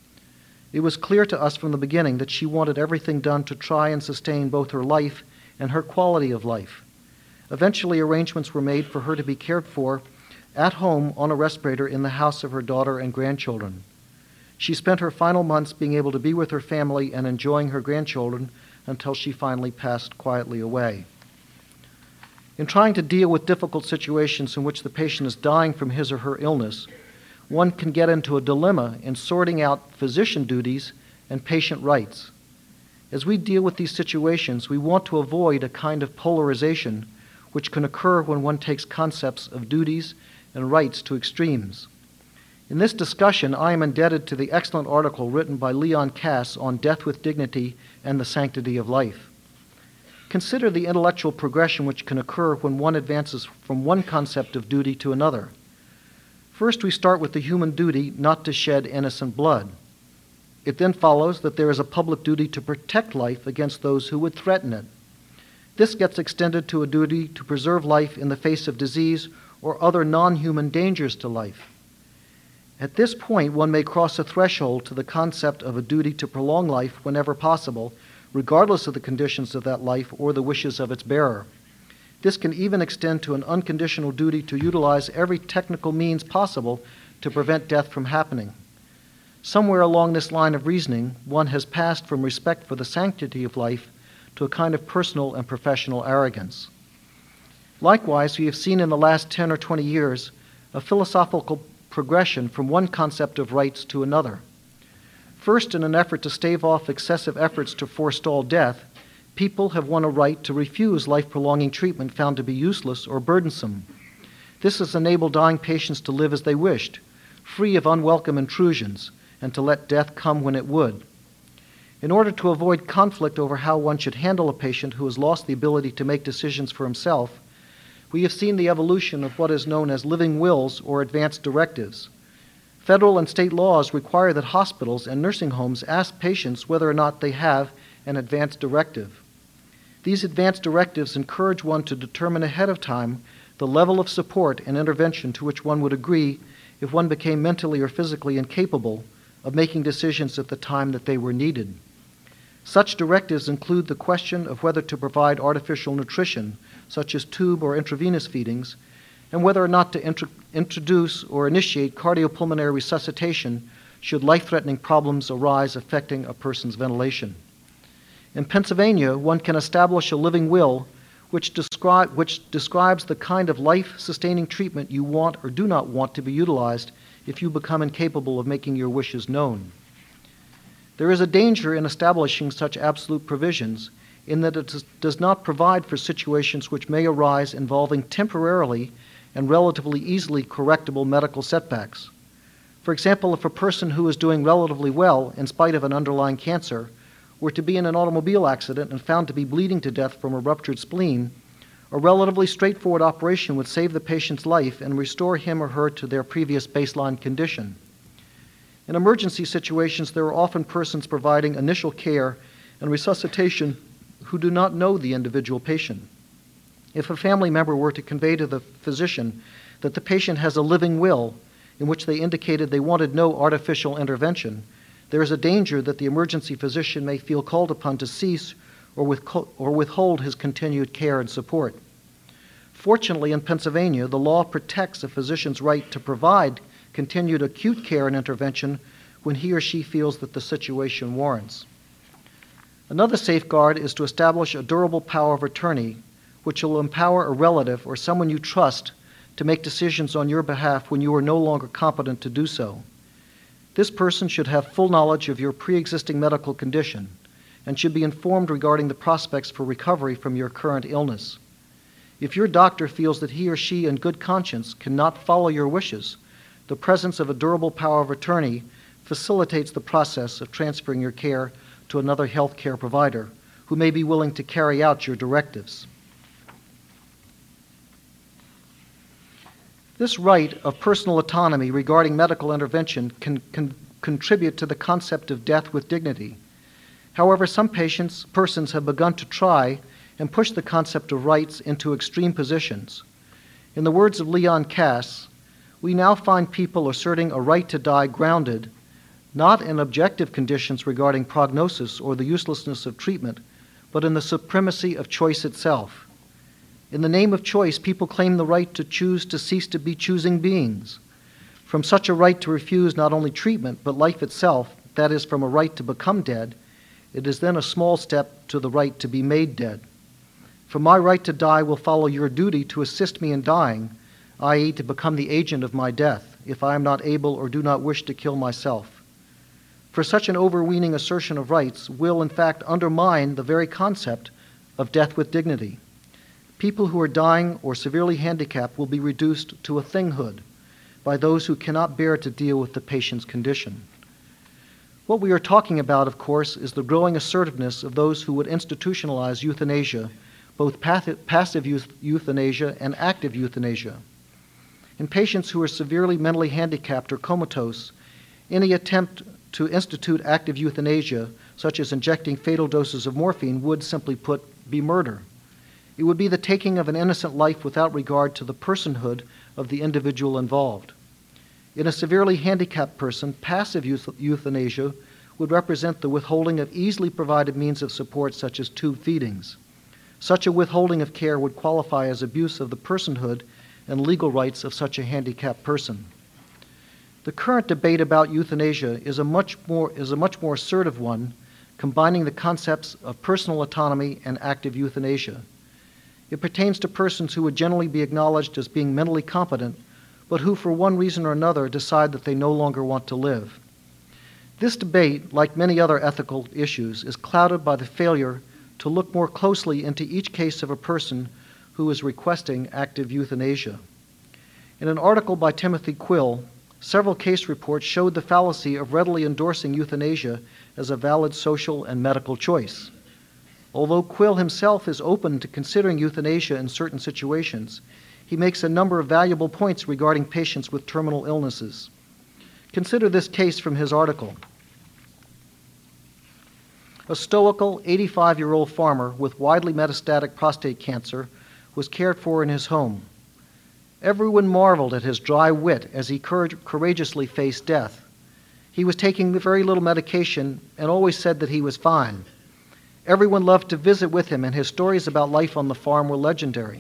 It was clear to us from the beginning that she wanted everything done to try and sustain both her life and her quality of life. Eventually, arrangements were made for her to be cared for at home on a respirator in the house of her daughter and grandchildren. She spent her final months being able to be with her family and enjoying her grandchildren until she finally passed quietly away. In trying to deal with difficult situations in which the patient is dying from his or her illness, one can get into a dilemma in sorting out physician duties and patient rights. As we deal with these situations, we want to avoid a kind of polarization which can occur when one takes concepts of duties and rights to extremes. In this discussion, I am indebted to the excellent article written by Leon Kass on Death with Dignity and the Sanctity of Life. Consider the intellectual progression which can occur when one advances from one concept of duty to another. First, we start with the human duty not to shed innocent blood. It then follows that there is a public duty to protect life against those who would threaten it. This gets extended to a duty to preserve life in the face of disease or other non-human dangers to life. At this point, one may cross a threshold to the concept of a duty to prolong life whenever possible, regardless of the conditions of that life or the wishes of its bearer. This can even extend to an unconditional duty to utilize every technical means possible to prevent death from happening. Somewhere along this line of reasoning, one has passed from respect for the sanctity of life to a kind of personal and professional arrogance. Likewise, we have seen in the last ten or twenty years a philosophical progression from one concept of rights to another. First, in an effort to stave off excessive efforts to forestall death, people have won a right to refuse life-prolonging treatment found to be useless or burdensome. This has enabled dying patients to live as they wished, free of unwelcome intrusions, and to let death come when it would. In order to avoid conflict over how one should handle a patient who has lost the ability to make decisions for himself, we have seen the evolution of what is known as living wills or advance directives. Federal and state laws require that hospitals and nursing homes ask patients whether or not they have an advance directive. These advance directives encourage one to determine ahead of time the level of support and intervention to which one would agree if one became mentally or physically incapable of making decisions at the time that they were needed. Such directives include the question of whether to provide artificial nutrition, such as tube or intravenous feedings, and whether or not to intro- introduce or initiate cardiopulmonary resuscitation should life-threatening problems arise affecting a person's ventilation. In Pennsylvania, one can establish a living will which, descri- which describes the kind of life-sustaining treatment you want or do not want to be utilized if you become incapable of making your wishes known. There is a danger in establishing such absolute provisions in that it does not provide for situations which may arise involving temporarily and relatively easily correctable medical setbacks. For example, if a person who is doing relatively well in spite of an underlying cancer were to be in an automobile accident and found to be bleeding to death from a ruptured spleen, a relatively straightforward operation would save the patient's life and restore him or her to their previous baseline condition. In emergency situations, there are often persons providing initial care and resuscitation who do not know the individual patient. If a family member were to convey to the physician that the patient has a living will in which they indicated they wanted no artificial intervention, there is a danger that the emergency physician may feel called upon to cease or, withco- or withhold his continued care and support. Fortunately, in Pennsylvania, the law protects a physician's right to provide continued acute care and intervention when he or she feels that the situation warrants. Another safeguard is to establish a durable power of attorney, which will empower a relative or someone you trust to make decisions on your behalf when you are no longer competent to do so. This person should have full knowledge of your pre-existing medical condition and should be informed regarding the prospects for recovery from your current illness. If your doctor feels that he or she in good conscience cannot follow your wishes, the presence of a durable power of attorney facilitates the process of transferring your care to another health care provider who may be willing to carry out your directives. This right of personal autonomy regarding medical intervention can, can contribute to the concept of death with dignity. However, some patients, persons have begun to try and push the concept of rights into extreme positions. In the words of Leon Kass, we now find people asserting a right to die grounded not in objective conditions regarding prognosis or the uselessness of treatment, but in the supremacy of choice itself. In the name of choice, people claim the right to choose to cease to be choosing beings. From such a right to refuse not only treatment, but life itself, that is, from a right to become dead, it is then a small step to the right to be made dead. From my right to die will follow your duty to assist me in dying, that is, to become the agent of my death, if I am not able or do not wish to kill myself. For such an overweening assertion of rights will, in fact, undermine the very concept of death with dignity. People who are dying or severely handicapped will be reduced to a thinghood by those who cannot bear to deal with the patient's condition. What we are talking about, of course, is the growing assertiveness of those who would institutionalize euthanasia, both passive euthanasia and active euthanasia. In patients who are severely mentally handicapped or comatose, any attempt to institute active euthanasia, such as injecting fatal doses of morphine, would, simply put, be murder. It would be the taking of an innocent life without regard to the personhood of the individual involved. In a severely handicapped person, passive euth- euthanasia would represent the withholding of easily provided means of support such as tube feedings. Such a withholding of care would qualify as abuse of the personhood and legal rights of such a handicapped person. The current debate about euthanasia is a much more, is a much more assertive one, combining the concepts of personal autonomy and active euthanasia. It pertains to persons who would generally be acknowledged as being mentally competent, but who for one reason or another decide that they no longer want to live. This debate, like many other ethical issues, is clouded by the failure to look more closely into each case of a person who is requesting active euthanasia. In an article by Timothy Quill, several case reports showed the fallacy of readily endorsing euthanasia as a valid social and medical choice. Although Quill himself is open to considering euthanasia in certain situations, he makes a number of valuable points regarding patients with terminal illnesses. Consider this case from his article. A stoical eighty-five-year-old farmer with widely metastatic prostate cancer was cared for in his home. Everyone marveled at his dry wit as he courageously faced death. He was taking very little medication and always said that he was fine. Everyone loved to visit with him, and his stories about life on the farm were legendary.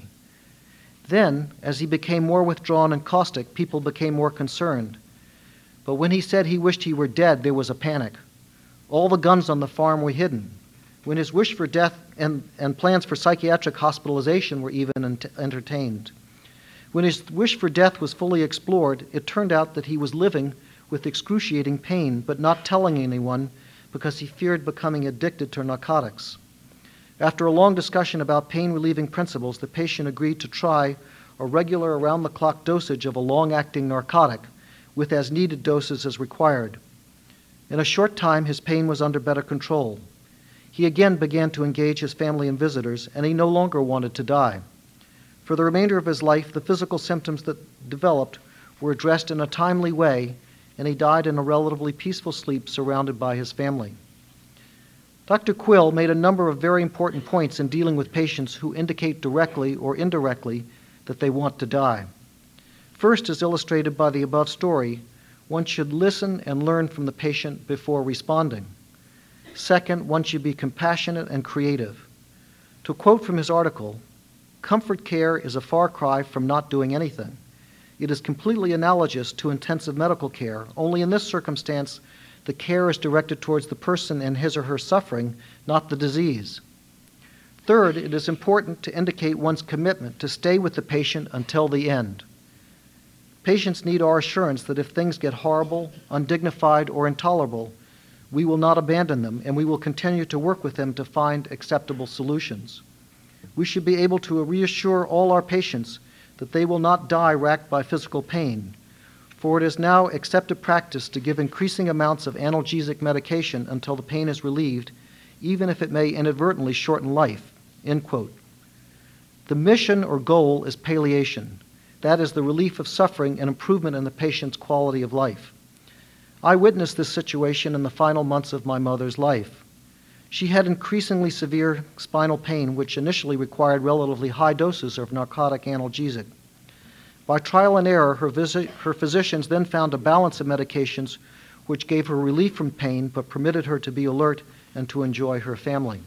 Then, as he became more withdrawn and caustic, people became more concerned. But when he said he wished he were dead, there was a panic. All the guns on the farm were hidden. When his wish for death and, and plans for psychiatric hospitalization were even ent- entertained. When his wish for death was fully explored, it turned out that he was living with excruciating pain, but not telling anyone because he feared becoming addicted to narcotics. After a long discussion about pain-relieving principles, the patient agreed to try a regular around-the-clock dosage of a long-acting narcotic with as needed doses as required. In a short time, his pain was under better control. He again began to engage his family and visitors, and he no longer wanted to die. For the remainder of his life, the physical symptoms that developed were addressed in a timely way, and he died in a relatively peaceful sleep surrounded by his family. Doctor Quill made a number of very important points in dealing with patients who indicate directly or indirectly that they want to die. First, as illustrated by the above story, one should listen and learn from the patient before responding. Second, one should be compassionate and creative. To quote from his article, "Comfort care is a far cry from not doing anything. It is completely analogous to intensive medical care, only in this circumstance, the care is directed towards the person and his or her suffering, not the disease. Third, it is important to indicate one's commitment to stay with the patient until the end. Patients need our assurance that if things get horrible, undignified, or intolerable, we will not abandon them, and we will continue to work with them to find acceptable solutions. We should be able to reassure all our patients that they will not die racked by physical pain, for it is now accepted practice to give increasing amounts of analgesic medication until the pain is relieved, even if it may inadvertently shorten life." End quote. The mission or goal is palliation. That is the relief of suffering and improvement in the patient's quality of life. I witnessed this situation in the final months of my mother's life. She had increasingly severe spinal pain, which initially required relatively high doses of narcotic analgesic. By trial and error, her, visi- her physicians then found a balance of medications which gave her relief from pain but permitted her to be alert and to enjoy her family.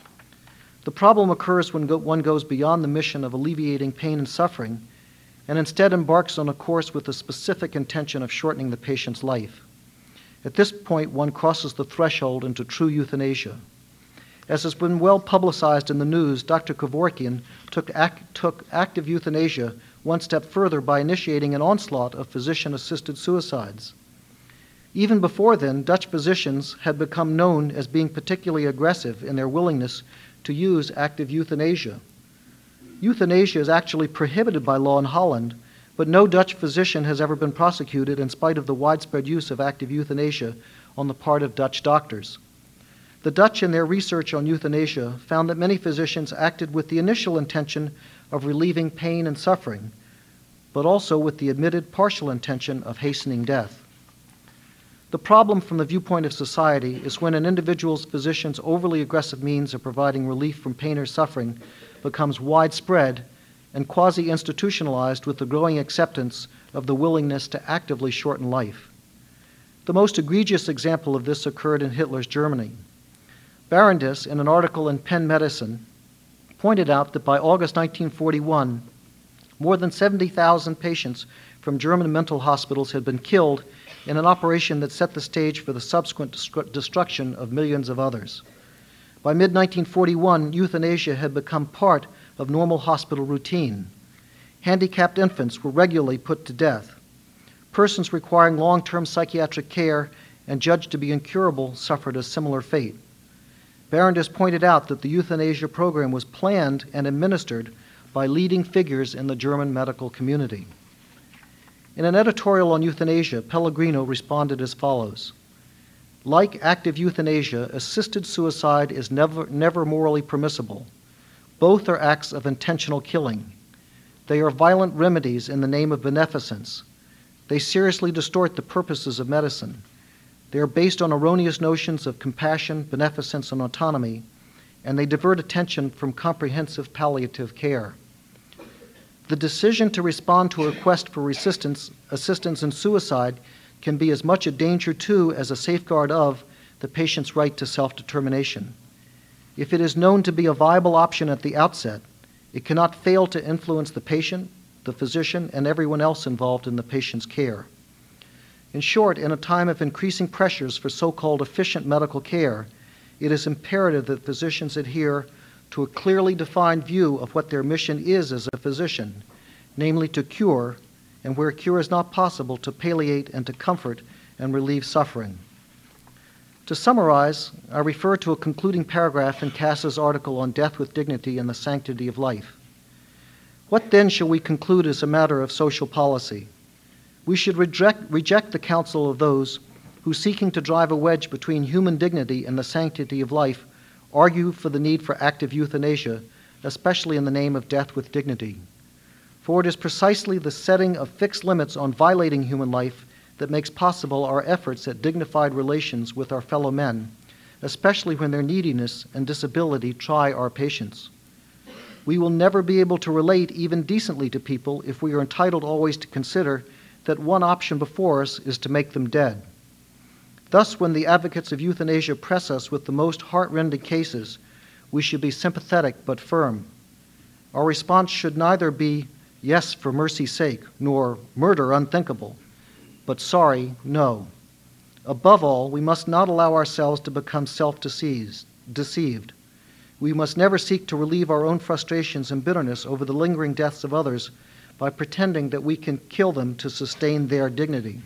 The problem occurs when go- one goes beyond the mission of alleviating pain and suffering and instead embarks on a course with the specific intention of shortening the patient's life. At this point, one crosses the threshold into true euthanasia. As has been well publicized in the news, Doctor Kevorkian took, act, took active euthanasia one step further by initiating an onslaught of physician-assisted suicides. Even before then, Dutch physicians had become known as being particularly aggressive in their willingness to use active euthanasia. Euthanasia is actually prohibited by law in Holland, but no Dutch physician has ever been prosecuted in spite of the widespread use of active euthanasia on the part of Dutch doctors. The Dutch, in their research on euthanasia, found that many physicians acted with the initial intention of relieving pain and suffering, but also with the admitted partial intention of hastening death. The problem from the viewpoint of society is when an individual's physician's overly aggressive means of providing relief from pain or suffering becomes widespread and quasi-institutionalized with the growing acceptance of the willingness to actively shorten life. The most egregious example of this occurred in Hitler's Germany. Barendis, in an article in Penn Medicine, pointed out that by August nineteen forty-one, more than seventy thousand patients from German mental hospitals had been killed in an operation that set the stage for the subsequent destru- destruction of millions of others. By mid nineteen forty-one, euthanasia had become part of normal hospital routine. Handicapped infants were regularly put to death. Persons requiring long-term psychiatric care and judged to be incurable suffered a similar fate. Barendis pointed out that the euthanasia program was planned and administered by leading figures in the German medical community. In an editorial on euthanasia, Pellegrino responded as follows: Like active euthanasia, assisted suicide is never, never morally permissible. Both are acts of intentional killing. They are violent remedies in the name of beneficence. They seriously distort the purposes of medicine. They are based on erroneous notions of compassion, beneficence, and autonomy, and they divert attention from comprehensive palliative care. The decision to respond to a request for assistance, assistance in suicide can be as much a danger to as a safeguard of the patient's right to self-determination. If it is known to be a viable option at the outset, it cannot fail to influence the patient, the physician, and everyone else involved in the patient's care. In short, in a time of increasing pressures for so-called efficient medical care, it is imperative that physicians adhere to a clearly defined view of what their mission is as a physician, namely to cure, and where cure is not possible, to palliate and to comfort and relieve suffering. To summarize, I refer to a concluding paragraph in Cass's article on Death with Dignity and the Sanctity of Life. What then shall we conclude as a matter of social policy? We should reject, reject the counsel of those who, seeking to drive a wedge between human dignity and the sanctity of life, argue for the need for active euthanasia, especially in the name of death with dignity. For it is precisely the setting of fixed limits on violating human life that makes possible our efforts at dignified relations with our fellow men, especially when their neediness and disability try our patience. We will never be able to relate even decently to people if we are entitled always to consider that one option before us is to make them dead. Thus, when the advocates of euthanasia press us with the most heart-rending cases, we should be sympathetic but firm. Our response should neither be, yes, for mercy's sake, nor murder unthinkable, but sorry, no. Above all, we must not allow ourselves to become self-deceived. We must never seek to relieve our own frustrations and bitterness over the lingering deaths of others by pretending that we can kill them to sustain their dignity.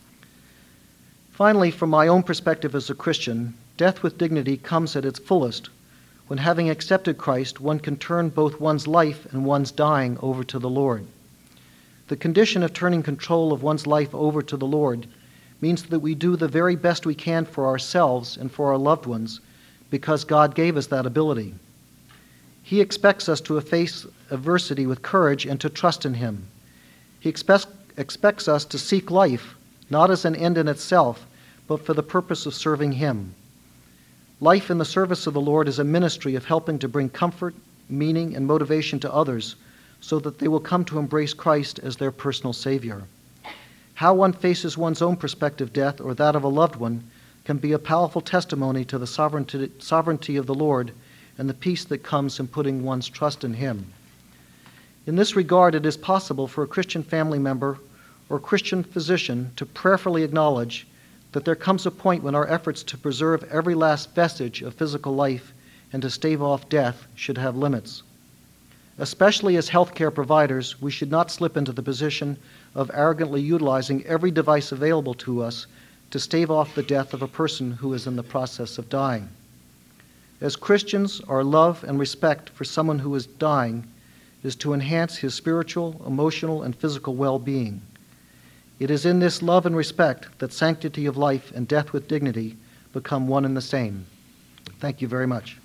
Finally, from my own perspective as a Christian, death with dignity comes at its fullest when, having accepted Christ, one can turn both one's life and one's dying over to the Lord. The condition of turning control of one's life over to the Lord means that we do the very best we can for ourselves and for our loved ones because God gave us that ability. He expects us to face adversity with courage and to trust in Him. He expects, expects us to seek life, not as an end in itself, but for the purpose of serving Him. Life in the service of the Lord is a ministry of helping to bring comfort, meaning, and motivation to others so that they will come to embrace Christ as their personal Savior. How one faces one's own prospective death or that of a loved one can be a powerful testimony to the sovereignty, sovereignty of the Lord and the peace that comes in putting one's trust in Him. In this regard, it is possible for a Christian family member or Christian physician to prayerfully acknowledge that there comes a point when our efforts to preserve every last vestige of physical life and to stave off death should have limits. Especially as healthcare providers, we should not slip into the position of arrogantly utilizing every device available to us to stave off the death of a person who is in the process of dying. As Christians, our love and respect for someone who is dying is to enhance his spiritual, emotional, and physical well-being. It is in this love and respect that sanctity of life and death with dignity become one and the same. Thank you very much.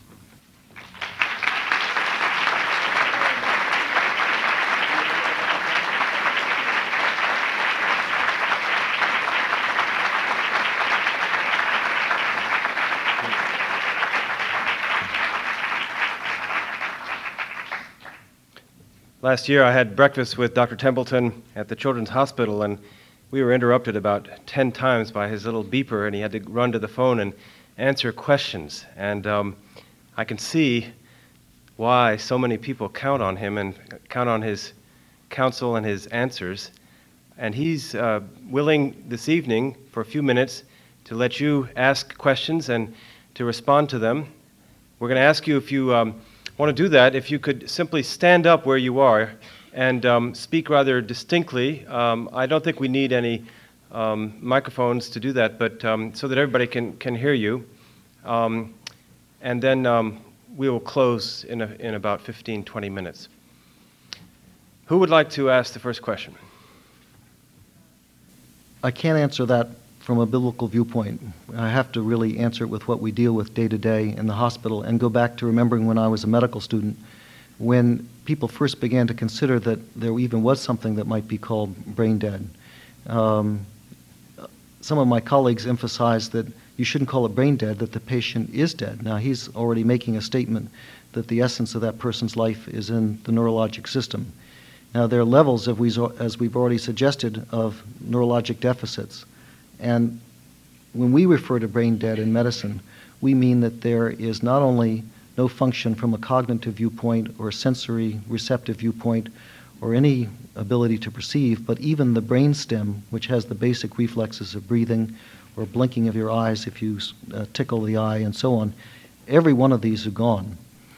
Last year I had breakfast with Doctor Templeton at the Children's Hospital, and we were interrupted about ten times by his little beeper, and he had to run to the phone and answer questions. And um, I can see why so many people count on him and count on his counsel and his answers. And he's uh, willing this evening for a few minutes to let you ask questions and to respond to them. We're going to ask you, if you um, want to do that, if you could simply stand up where you are and um, speak rather distinctly. Um, I don't think we need any um, microphones to do that, but um, so that everybody can, can hear you. Um, and then um, we will close in, a, in about fifteen, twenty minutes. Who would like to ask the first question? I can't answer that from a biblical viewpoint. I have to really answer it with what we deal with day to day in the hospital and go back to remembering when I was a medical student, when people first began to consider that there even was something that might be called brain dead. Um, some of my colleagues emphasized that you shouldn't call it brain dead, that the patient is dead. Now, he's already making a statement that the essence of that person's life is in the neurologic system. Now, there are levels, as we've, as we've already suggested, of neurologic deficits. And when we refer to brain dead in medicine, we mean that there is not only no function from a cognitive viewpoint or a sensory receptive viewpoint or any ability to perceive, but even the brainstem, which has the basic reflexes of breathing or blinking of your eyes if you uh, tickle the eye and so on, every one of these are gone.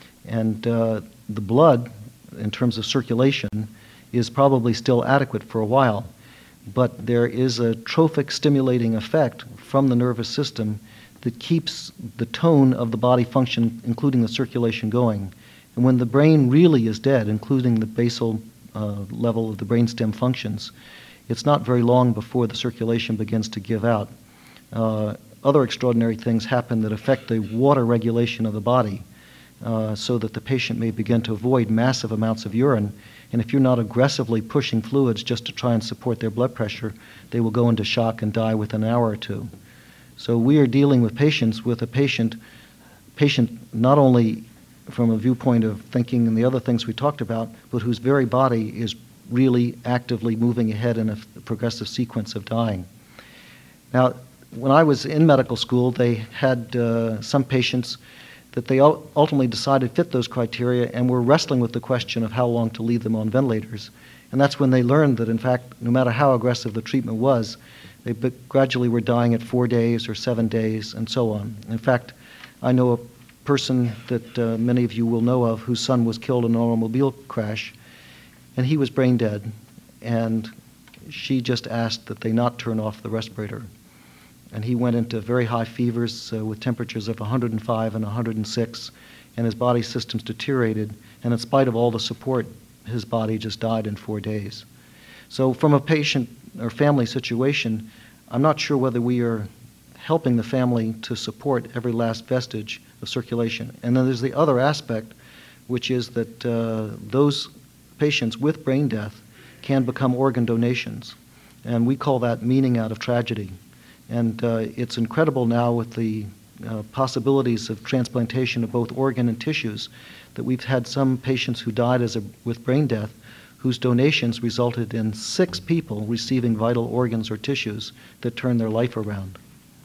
And uh, the blood, in terms of circulation, is probably still adequate for a while. But there is a trophic stimulating effect from the nervous system that keeps the tone of the body function, including the circulation, going. And when the brain really is dead, including the basal uh, level of the brainstem functions, it's not very long before the circulation begins to give out. Uh, other extraordinary things happen that affect the water regulation of the body, uh, so that the patient may begin to avoid massive amounts of urine. And if you're not aggressively pushing fluids just to try and support their blood pressure, they will go into shock and die within an hour or two. So we are dealing with patients with a patient, patient not only from a viewpoint of thinking and the other things we talked about, but whose very body is really actively moving ahead in a progressive sequence of dying. Now, when I was in medical school, they had uh, some patients that they ultimately decided fit those criteria and were wrestling with the question of how long to leave them on ventilators. And that's when they learned that, in fact, no matter how aggressive the treatment was, they gradually were dying at four days or seven days and so on. In fact, I know a person that uh, many of you will know of whose son was killed in an automobile crash, and he was brain dead, and she just asked that they not turn off the respirator. And he went into very high fevers uh, with temperatures of one hundred five and one hundred six, and his body systems deteriorated, and in spite of all the support, his body just died in four days. So from a patient or family situation, I'm not sure whether we are helping the family to support every last vestige of circulation. And then there's the other aspect, which is that uh, those patients with brain death can become organ donations. And we call that meaning out of tragedy. And uh, it's incredible now with the uh, possibilities of transplantation of both organ and tissues that we've had some patients who died as a, with brain death whose donations resulted in six people receiving vital organs or tissues that turned their life around.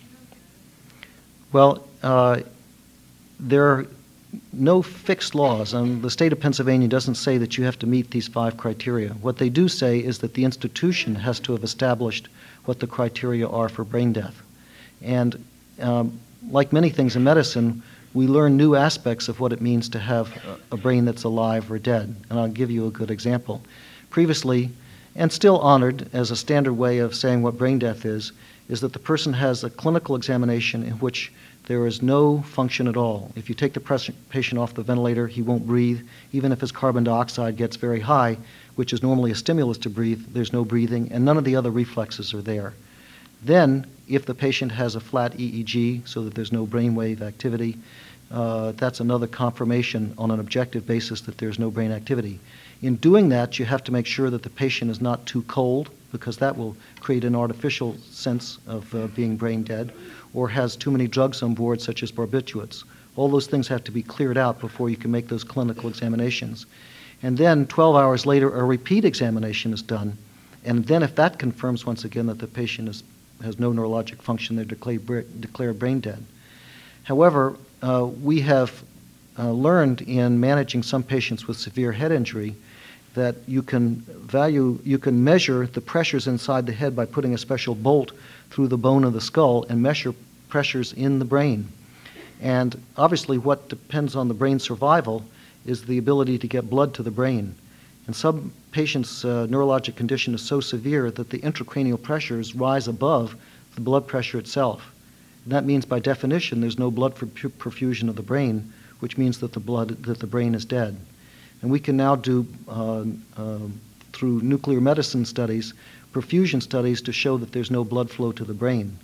Well, uh, there are no fixed laws, and the state of Pennsylvania doesn't say that you have to meet these five criteria. What they do say is that the institution has to have established what the criteria are for brain death. And um, like many things in medicine, we learn new aspects of what it means to have a, a brain that's alive or dead. And I'll give you a good example. Previously, and still honored as a standard way of saying what brain death is, is that the person has a clinical examination in which there is no function at all. If you take the patient off the ventilator, he won't breathe. Even if his carbon dioxide gets very high, which is normally a stimulus to breathe, there's no breathing, and none of the other reflexes are there. Then, if the patient has a flat E E G, so that there's no brainwave activity, uh, that's another confirmation on an objective basis that there's no brain activity. In doing that, you have to make sure that the patient is not too cold, because that will create an artificial sense of uh, being brain dead, or has too many drugs on board, such as barbiturates. All those things have to be cleared out before you can make those clinical examinations. And then twelve hours later, a repeat examination is done. And then if that confirms once again that the patient is, has no neurologic function, they're declared, declared brain dead. However, uh, we have uh, learned in managing some patients with severe head injury that you can value, you can measure the pressures inside the head by putting a special bolt through the bone of the skull and measure pressures in the brain. And obviously what depends on the brain survival is the ability to get blood to the brain. And some patients' uh, neurologic condition is so severe that the intracranial pressures rise above the blood pressure itself. And that means by definition there's no blood perfusion of the brain, which means that the blood, that the brain is dead. And we can now do, uh, uh, through nuclear medicine studies, perfusion studies to show that there's no blood flow to the brain.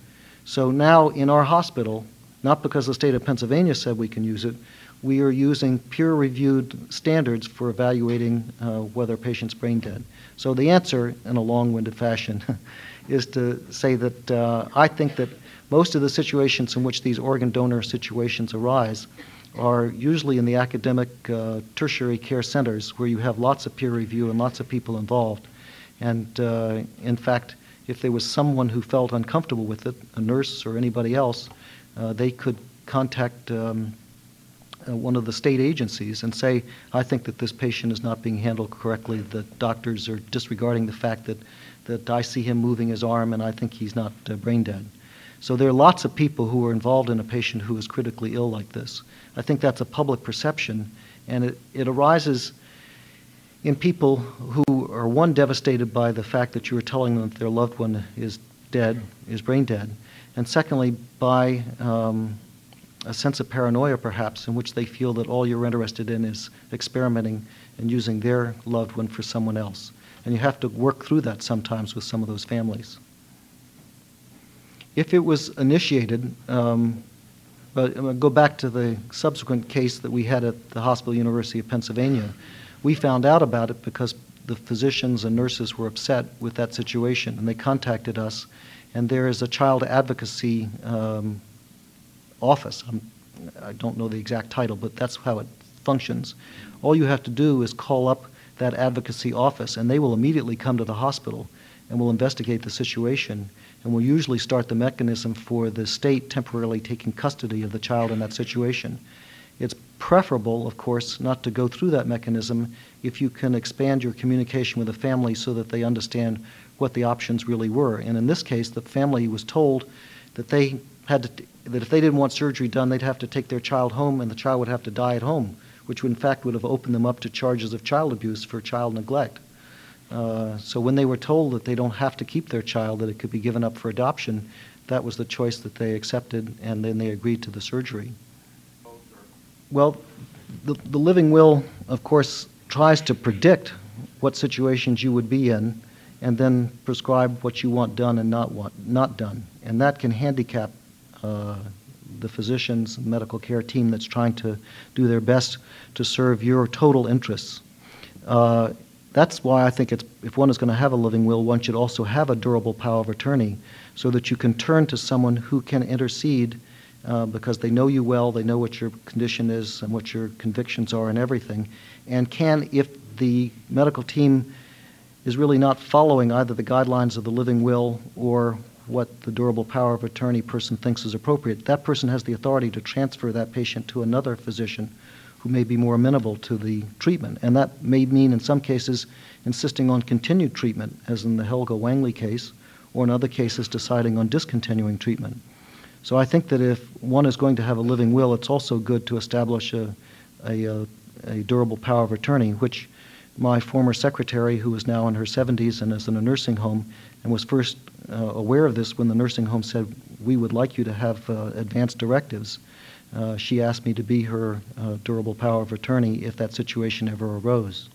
So now in our hospital, not because the state of Pennsylvania said we can use it, we are using peer-reviewed standards for evaluating uh, whether a patient's brain dead. So the answer, in a long-winded fashion, is to say that uh, I think that most of the situations in which these organ donor situations arise are usually in the academic uh, tertiary care centers where you have lots of peer review and lots of people involved. And uh, in fact, if there was someone who felt uncomfortable with it, a nurse or anybody else, uh, they could contact um, uh, one of the state agencies and say, I think that this patient is not being handled correctly. The doctors are disregarding the fact that, that I see him moving his arm and I think he's not uh, brain dead. So there are lots of people who are involved in a patient who is critically ill like this. I think that's a public perception, and it, it arises in people who are, one, devastated by the fact that you are telling them that their loved one is dead, is brain dead, and secondly, by um, a sense of paranoia, perhaps, in which they feel that all you're interested in is experimenting and using their loved one for someone else. And you have to work through that sometimes with some of those families. If it was initiated, um, but I'm going to go back to the subsequent case that we had at the Hospital University of Pennsylvania. We found out about it because the physicians and nurses were upset with that situation, and they contacted us. And there is a child advocacy um, office. I'm, I don't know the exact title, but that's how it functions. All you have to do is call up that advocacy office, and they will immediately come to the hospital and will investigate the situation, and will usually start the mechanism for the state temporarily taking custody of the child in that situation. It's preferable, of course, not to go through that mechanism if you can expand your communication with the family so that they understand what the options really were. And in this case, the family was told that they had to, that if they didn't want surgery done, they'd have to take their child home and the child would have to die at home, which would, in fact would have opened them up to charges of child abuse for child neglect. Uh, so when they were told that they don't have to keep their child, that it could be given up for adoption, that was the choice that they accepted, and then they agreed to the surgery. Well, the, the living will, of course, tries to predict what situations you would be in and then prescribe what you want done and not want not done. And that can handicap uh, the physicians and medical care team that's trying to do their best to serve your total interests. Uh, That's why I think it's, if one is going to have a living will, one should also have a durable power of attorney so that you can turn to someone who can intercede uh, because they know you well, they know what your condition is and what your convictions are and everything, and can, if the medical team is really not following either the guidelines of the living will or what the durable power of attorney person thinks is appropriate, that person has the authority to transfer that patient to another physician who may be more amenable to the treatment. And that may mean, in some cases, insisting on continued treatment, as in the Helga Wangley case, or in other cases, deciding on discontinuing treatment. So I think that if one is going to have a living will, it's also good to establish a, a, a, a durable power of attorney, which my former secretary, who is now in her seventies and is in a nursing home, and was first uh, aware of this when the nursing home said, we would like you to have uh, advanced directives. Uh, she asked me to be her uh, durable power of attorney if that situation ever arose.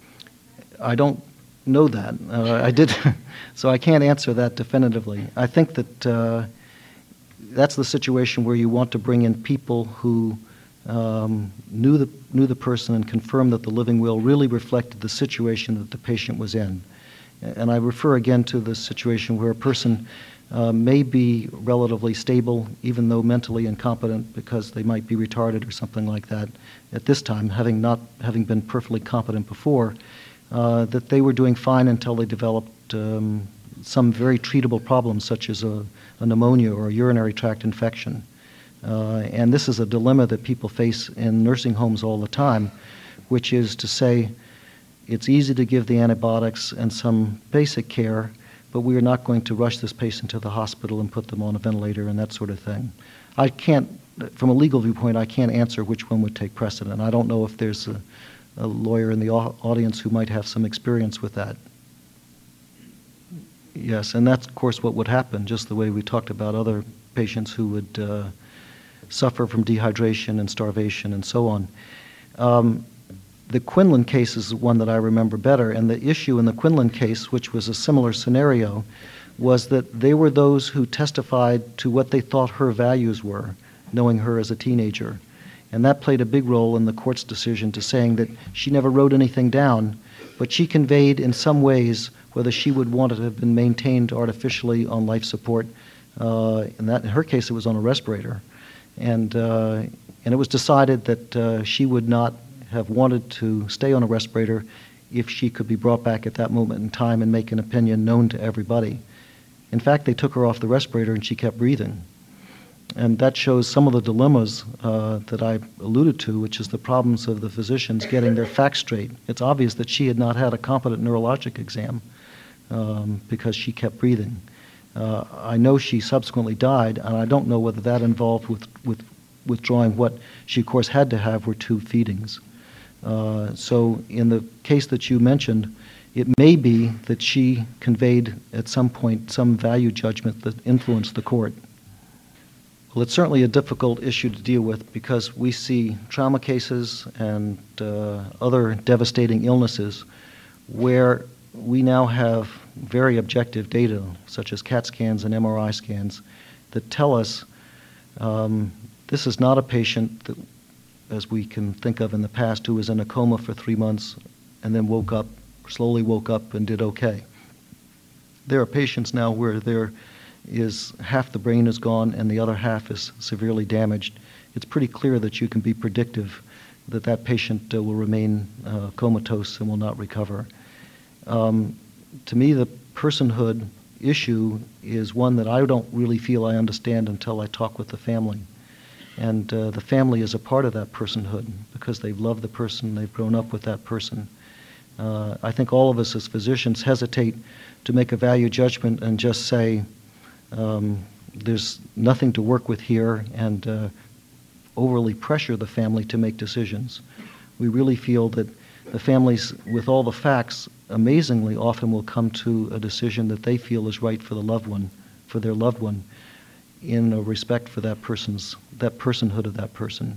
I don't know that. Uh, I did, so I can't answer that definitively. I think that uh, that's the situation where you want to bring in people who um, knew the knew the person and confirm that the living will really reflected the situation that the patient was in. And I refer again to the situation where a person Uh, may be relatively stable, even though mentally incompetent because they might be retarded or something like that at this time, having not having been perfectly competent before, uh, that they were doing fine until they developed um, some very treatable problems such as a, a pneumonia or a urinary tract infection. Uh, and this is a dilemma that people face in nursing homes all the time, which is to say it's easy to give the antibiotics and some basic care, but we are not going to rush this patient to the hospital and put them on a ventilator and that sort of thing. I can't, from a legal viewpoint, I can't answer which one would take precedent. I don't know if there's a, a lawyer in the audience who might have some experience with that. Yes, and that's, of course, what would happen, just the way we talked about other patients who would uh, suffer from dehydration and starvation and so on. Um, The Quinlan case is one that I remember better, and the issue in the Quinlan case, which was a similar scenario, was that they were those who testified to what they thought her values were, knowing her as a teenager. And that played a big role in the court's decision to saying that she never wrote anything down, but she conveyed in some ways whether she would want it to have been maintained artificially on life support. Uh, in, that, in her case, it was on a respirator. And, uh, and it was decided that uh, she would not have wanted to stay on a respirator if she could be brought back at that moment in time and make an opinion known to everybody. In fact, they took her off the respirator and she kept breathing. And that shows some of the dilemmas uh, that I alluded to, which is the problems of the physicians getting their facts straight. It's obvious that she had not had a competent neurologic exam um, because she kept breathing. Uh, I know she subsequently died, and I don't know whether that involved with, with withdrawing what she, of course, had to have were two feedings. Uh, so in the case that you mentioned, it may be that she conveyed at some point some value judgment that influenced the court. Well, it's certainly a difficult issue to deal with because we see trauma cases and uh, other devastating illnesses where we now have very objective data, such as CAT scans and M R I scans, that tell us um, this is not a patient that, as we can think of in the past, who was in a coma for three months and then woke up, slowly woke up and did okay. There are patients now where there is half the brain is gone and the other half is severely damaged. It's pretty clear that you can be predictive that that patient uh, will remain uh, comatose and will not recover. Um, to me, the personhood issue is one that I don't really feel I understand until I talk with the family. And uh, the family is a part of that personhood because they've loved the person, they've grown up with that person. Uh, I think all of us as physicians hesitate to make a value judgment and just say, um, there's nothing to work with here, and uh, overly pressure the family to make decisions. We really feel that the families, with all the facts, amazingly often will come to a decision that they feel is right for the loved one, for their loved one, in a respect for that person's, that personhood of that person.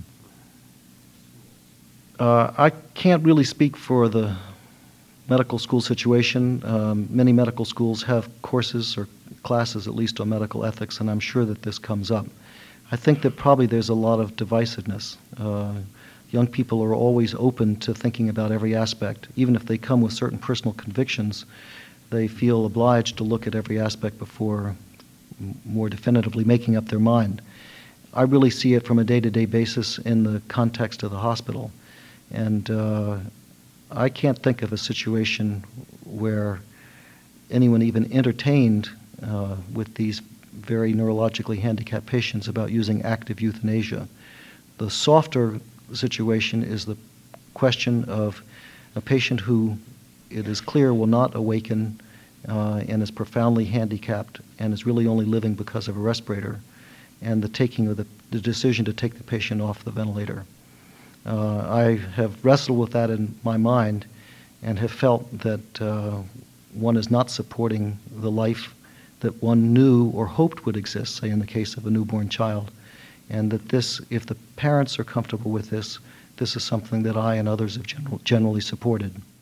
Uh, I can't really speak for the medical school situation. Um, many medical schools have courses or classes, at least on medical ethics, and I'm sure that this comes up. I think that probably there's a lot of divisiveness. Uh, young people are always open to thinking about every aspect. Even if they come with certain personal convictions, they feel obliged to look at every aspect before m- more definitively making up their mind. I really see it from a day-to-day basis in the context of the hospital. And uh, I can't think of a situation where anyone even entertained uh, with these very neurologically handicapped patients about using active euthanasia. The softer situation is the question of a patient who it is clear will not awaken uh, and is profoundly handicapped and is really only living because of a respirator, and the taking of the, the decision to take the patient off the ventilator. Uh, I have wrestled with that in my mind and have felt that uh, one is not supporting the life that one knew or hoped would exist, say in the case of a newborn child, and that this, if the parents are comfortable with this, this is something that I and others have general, generally supported.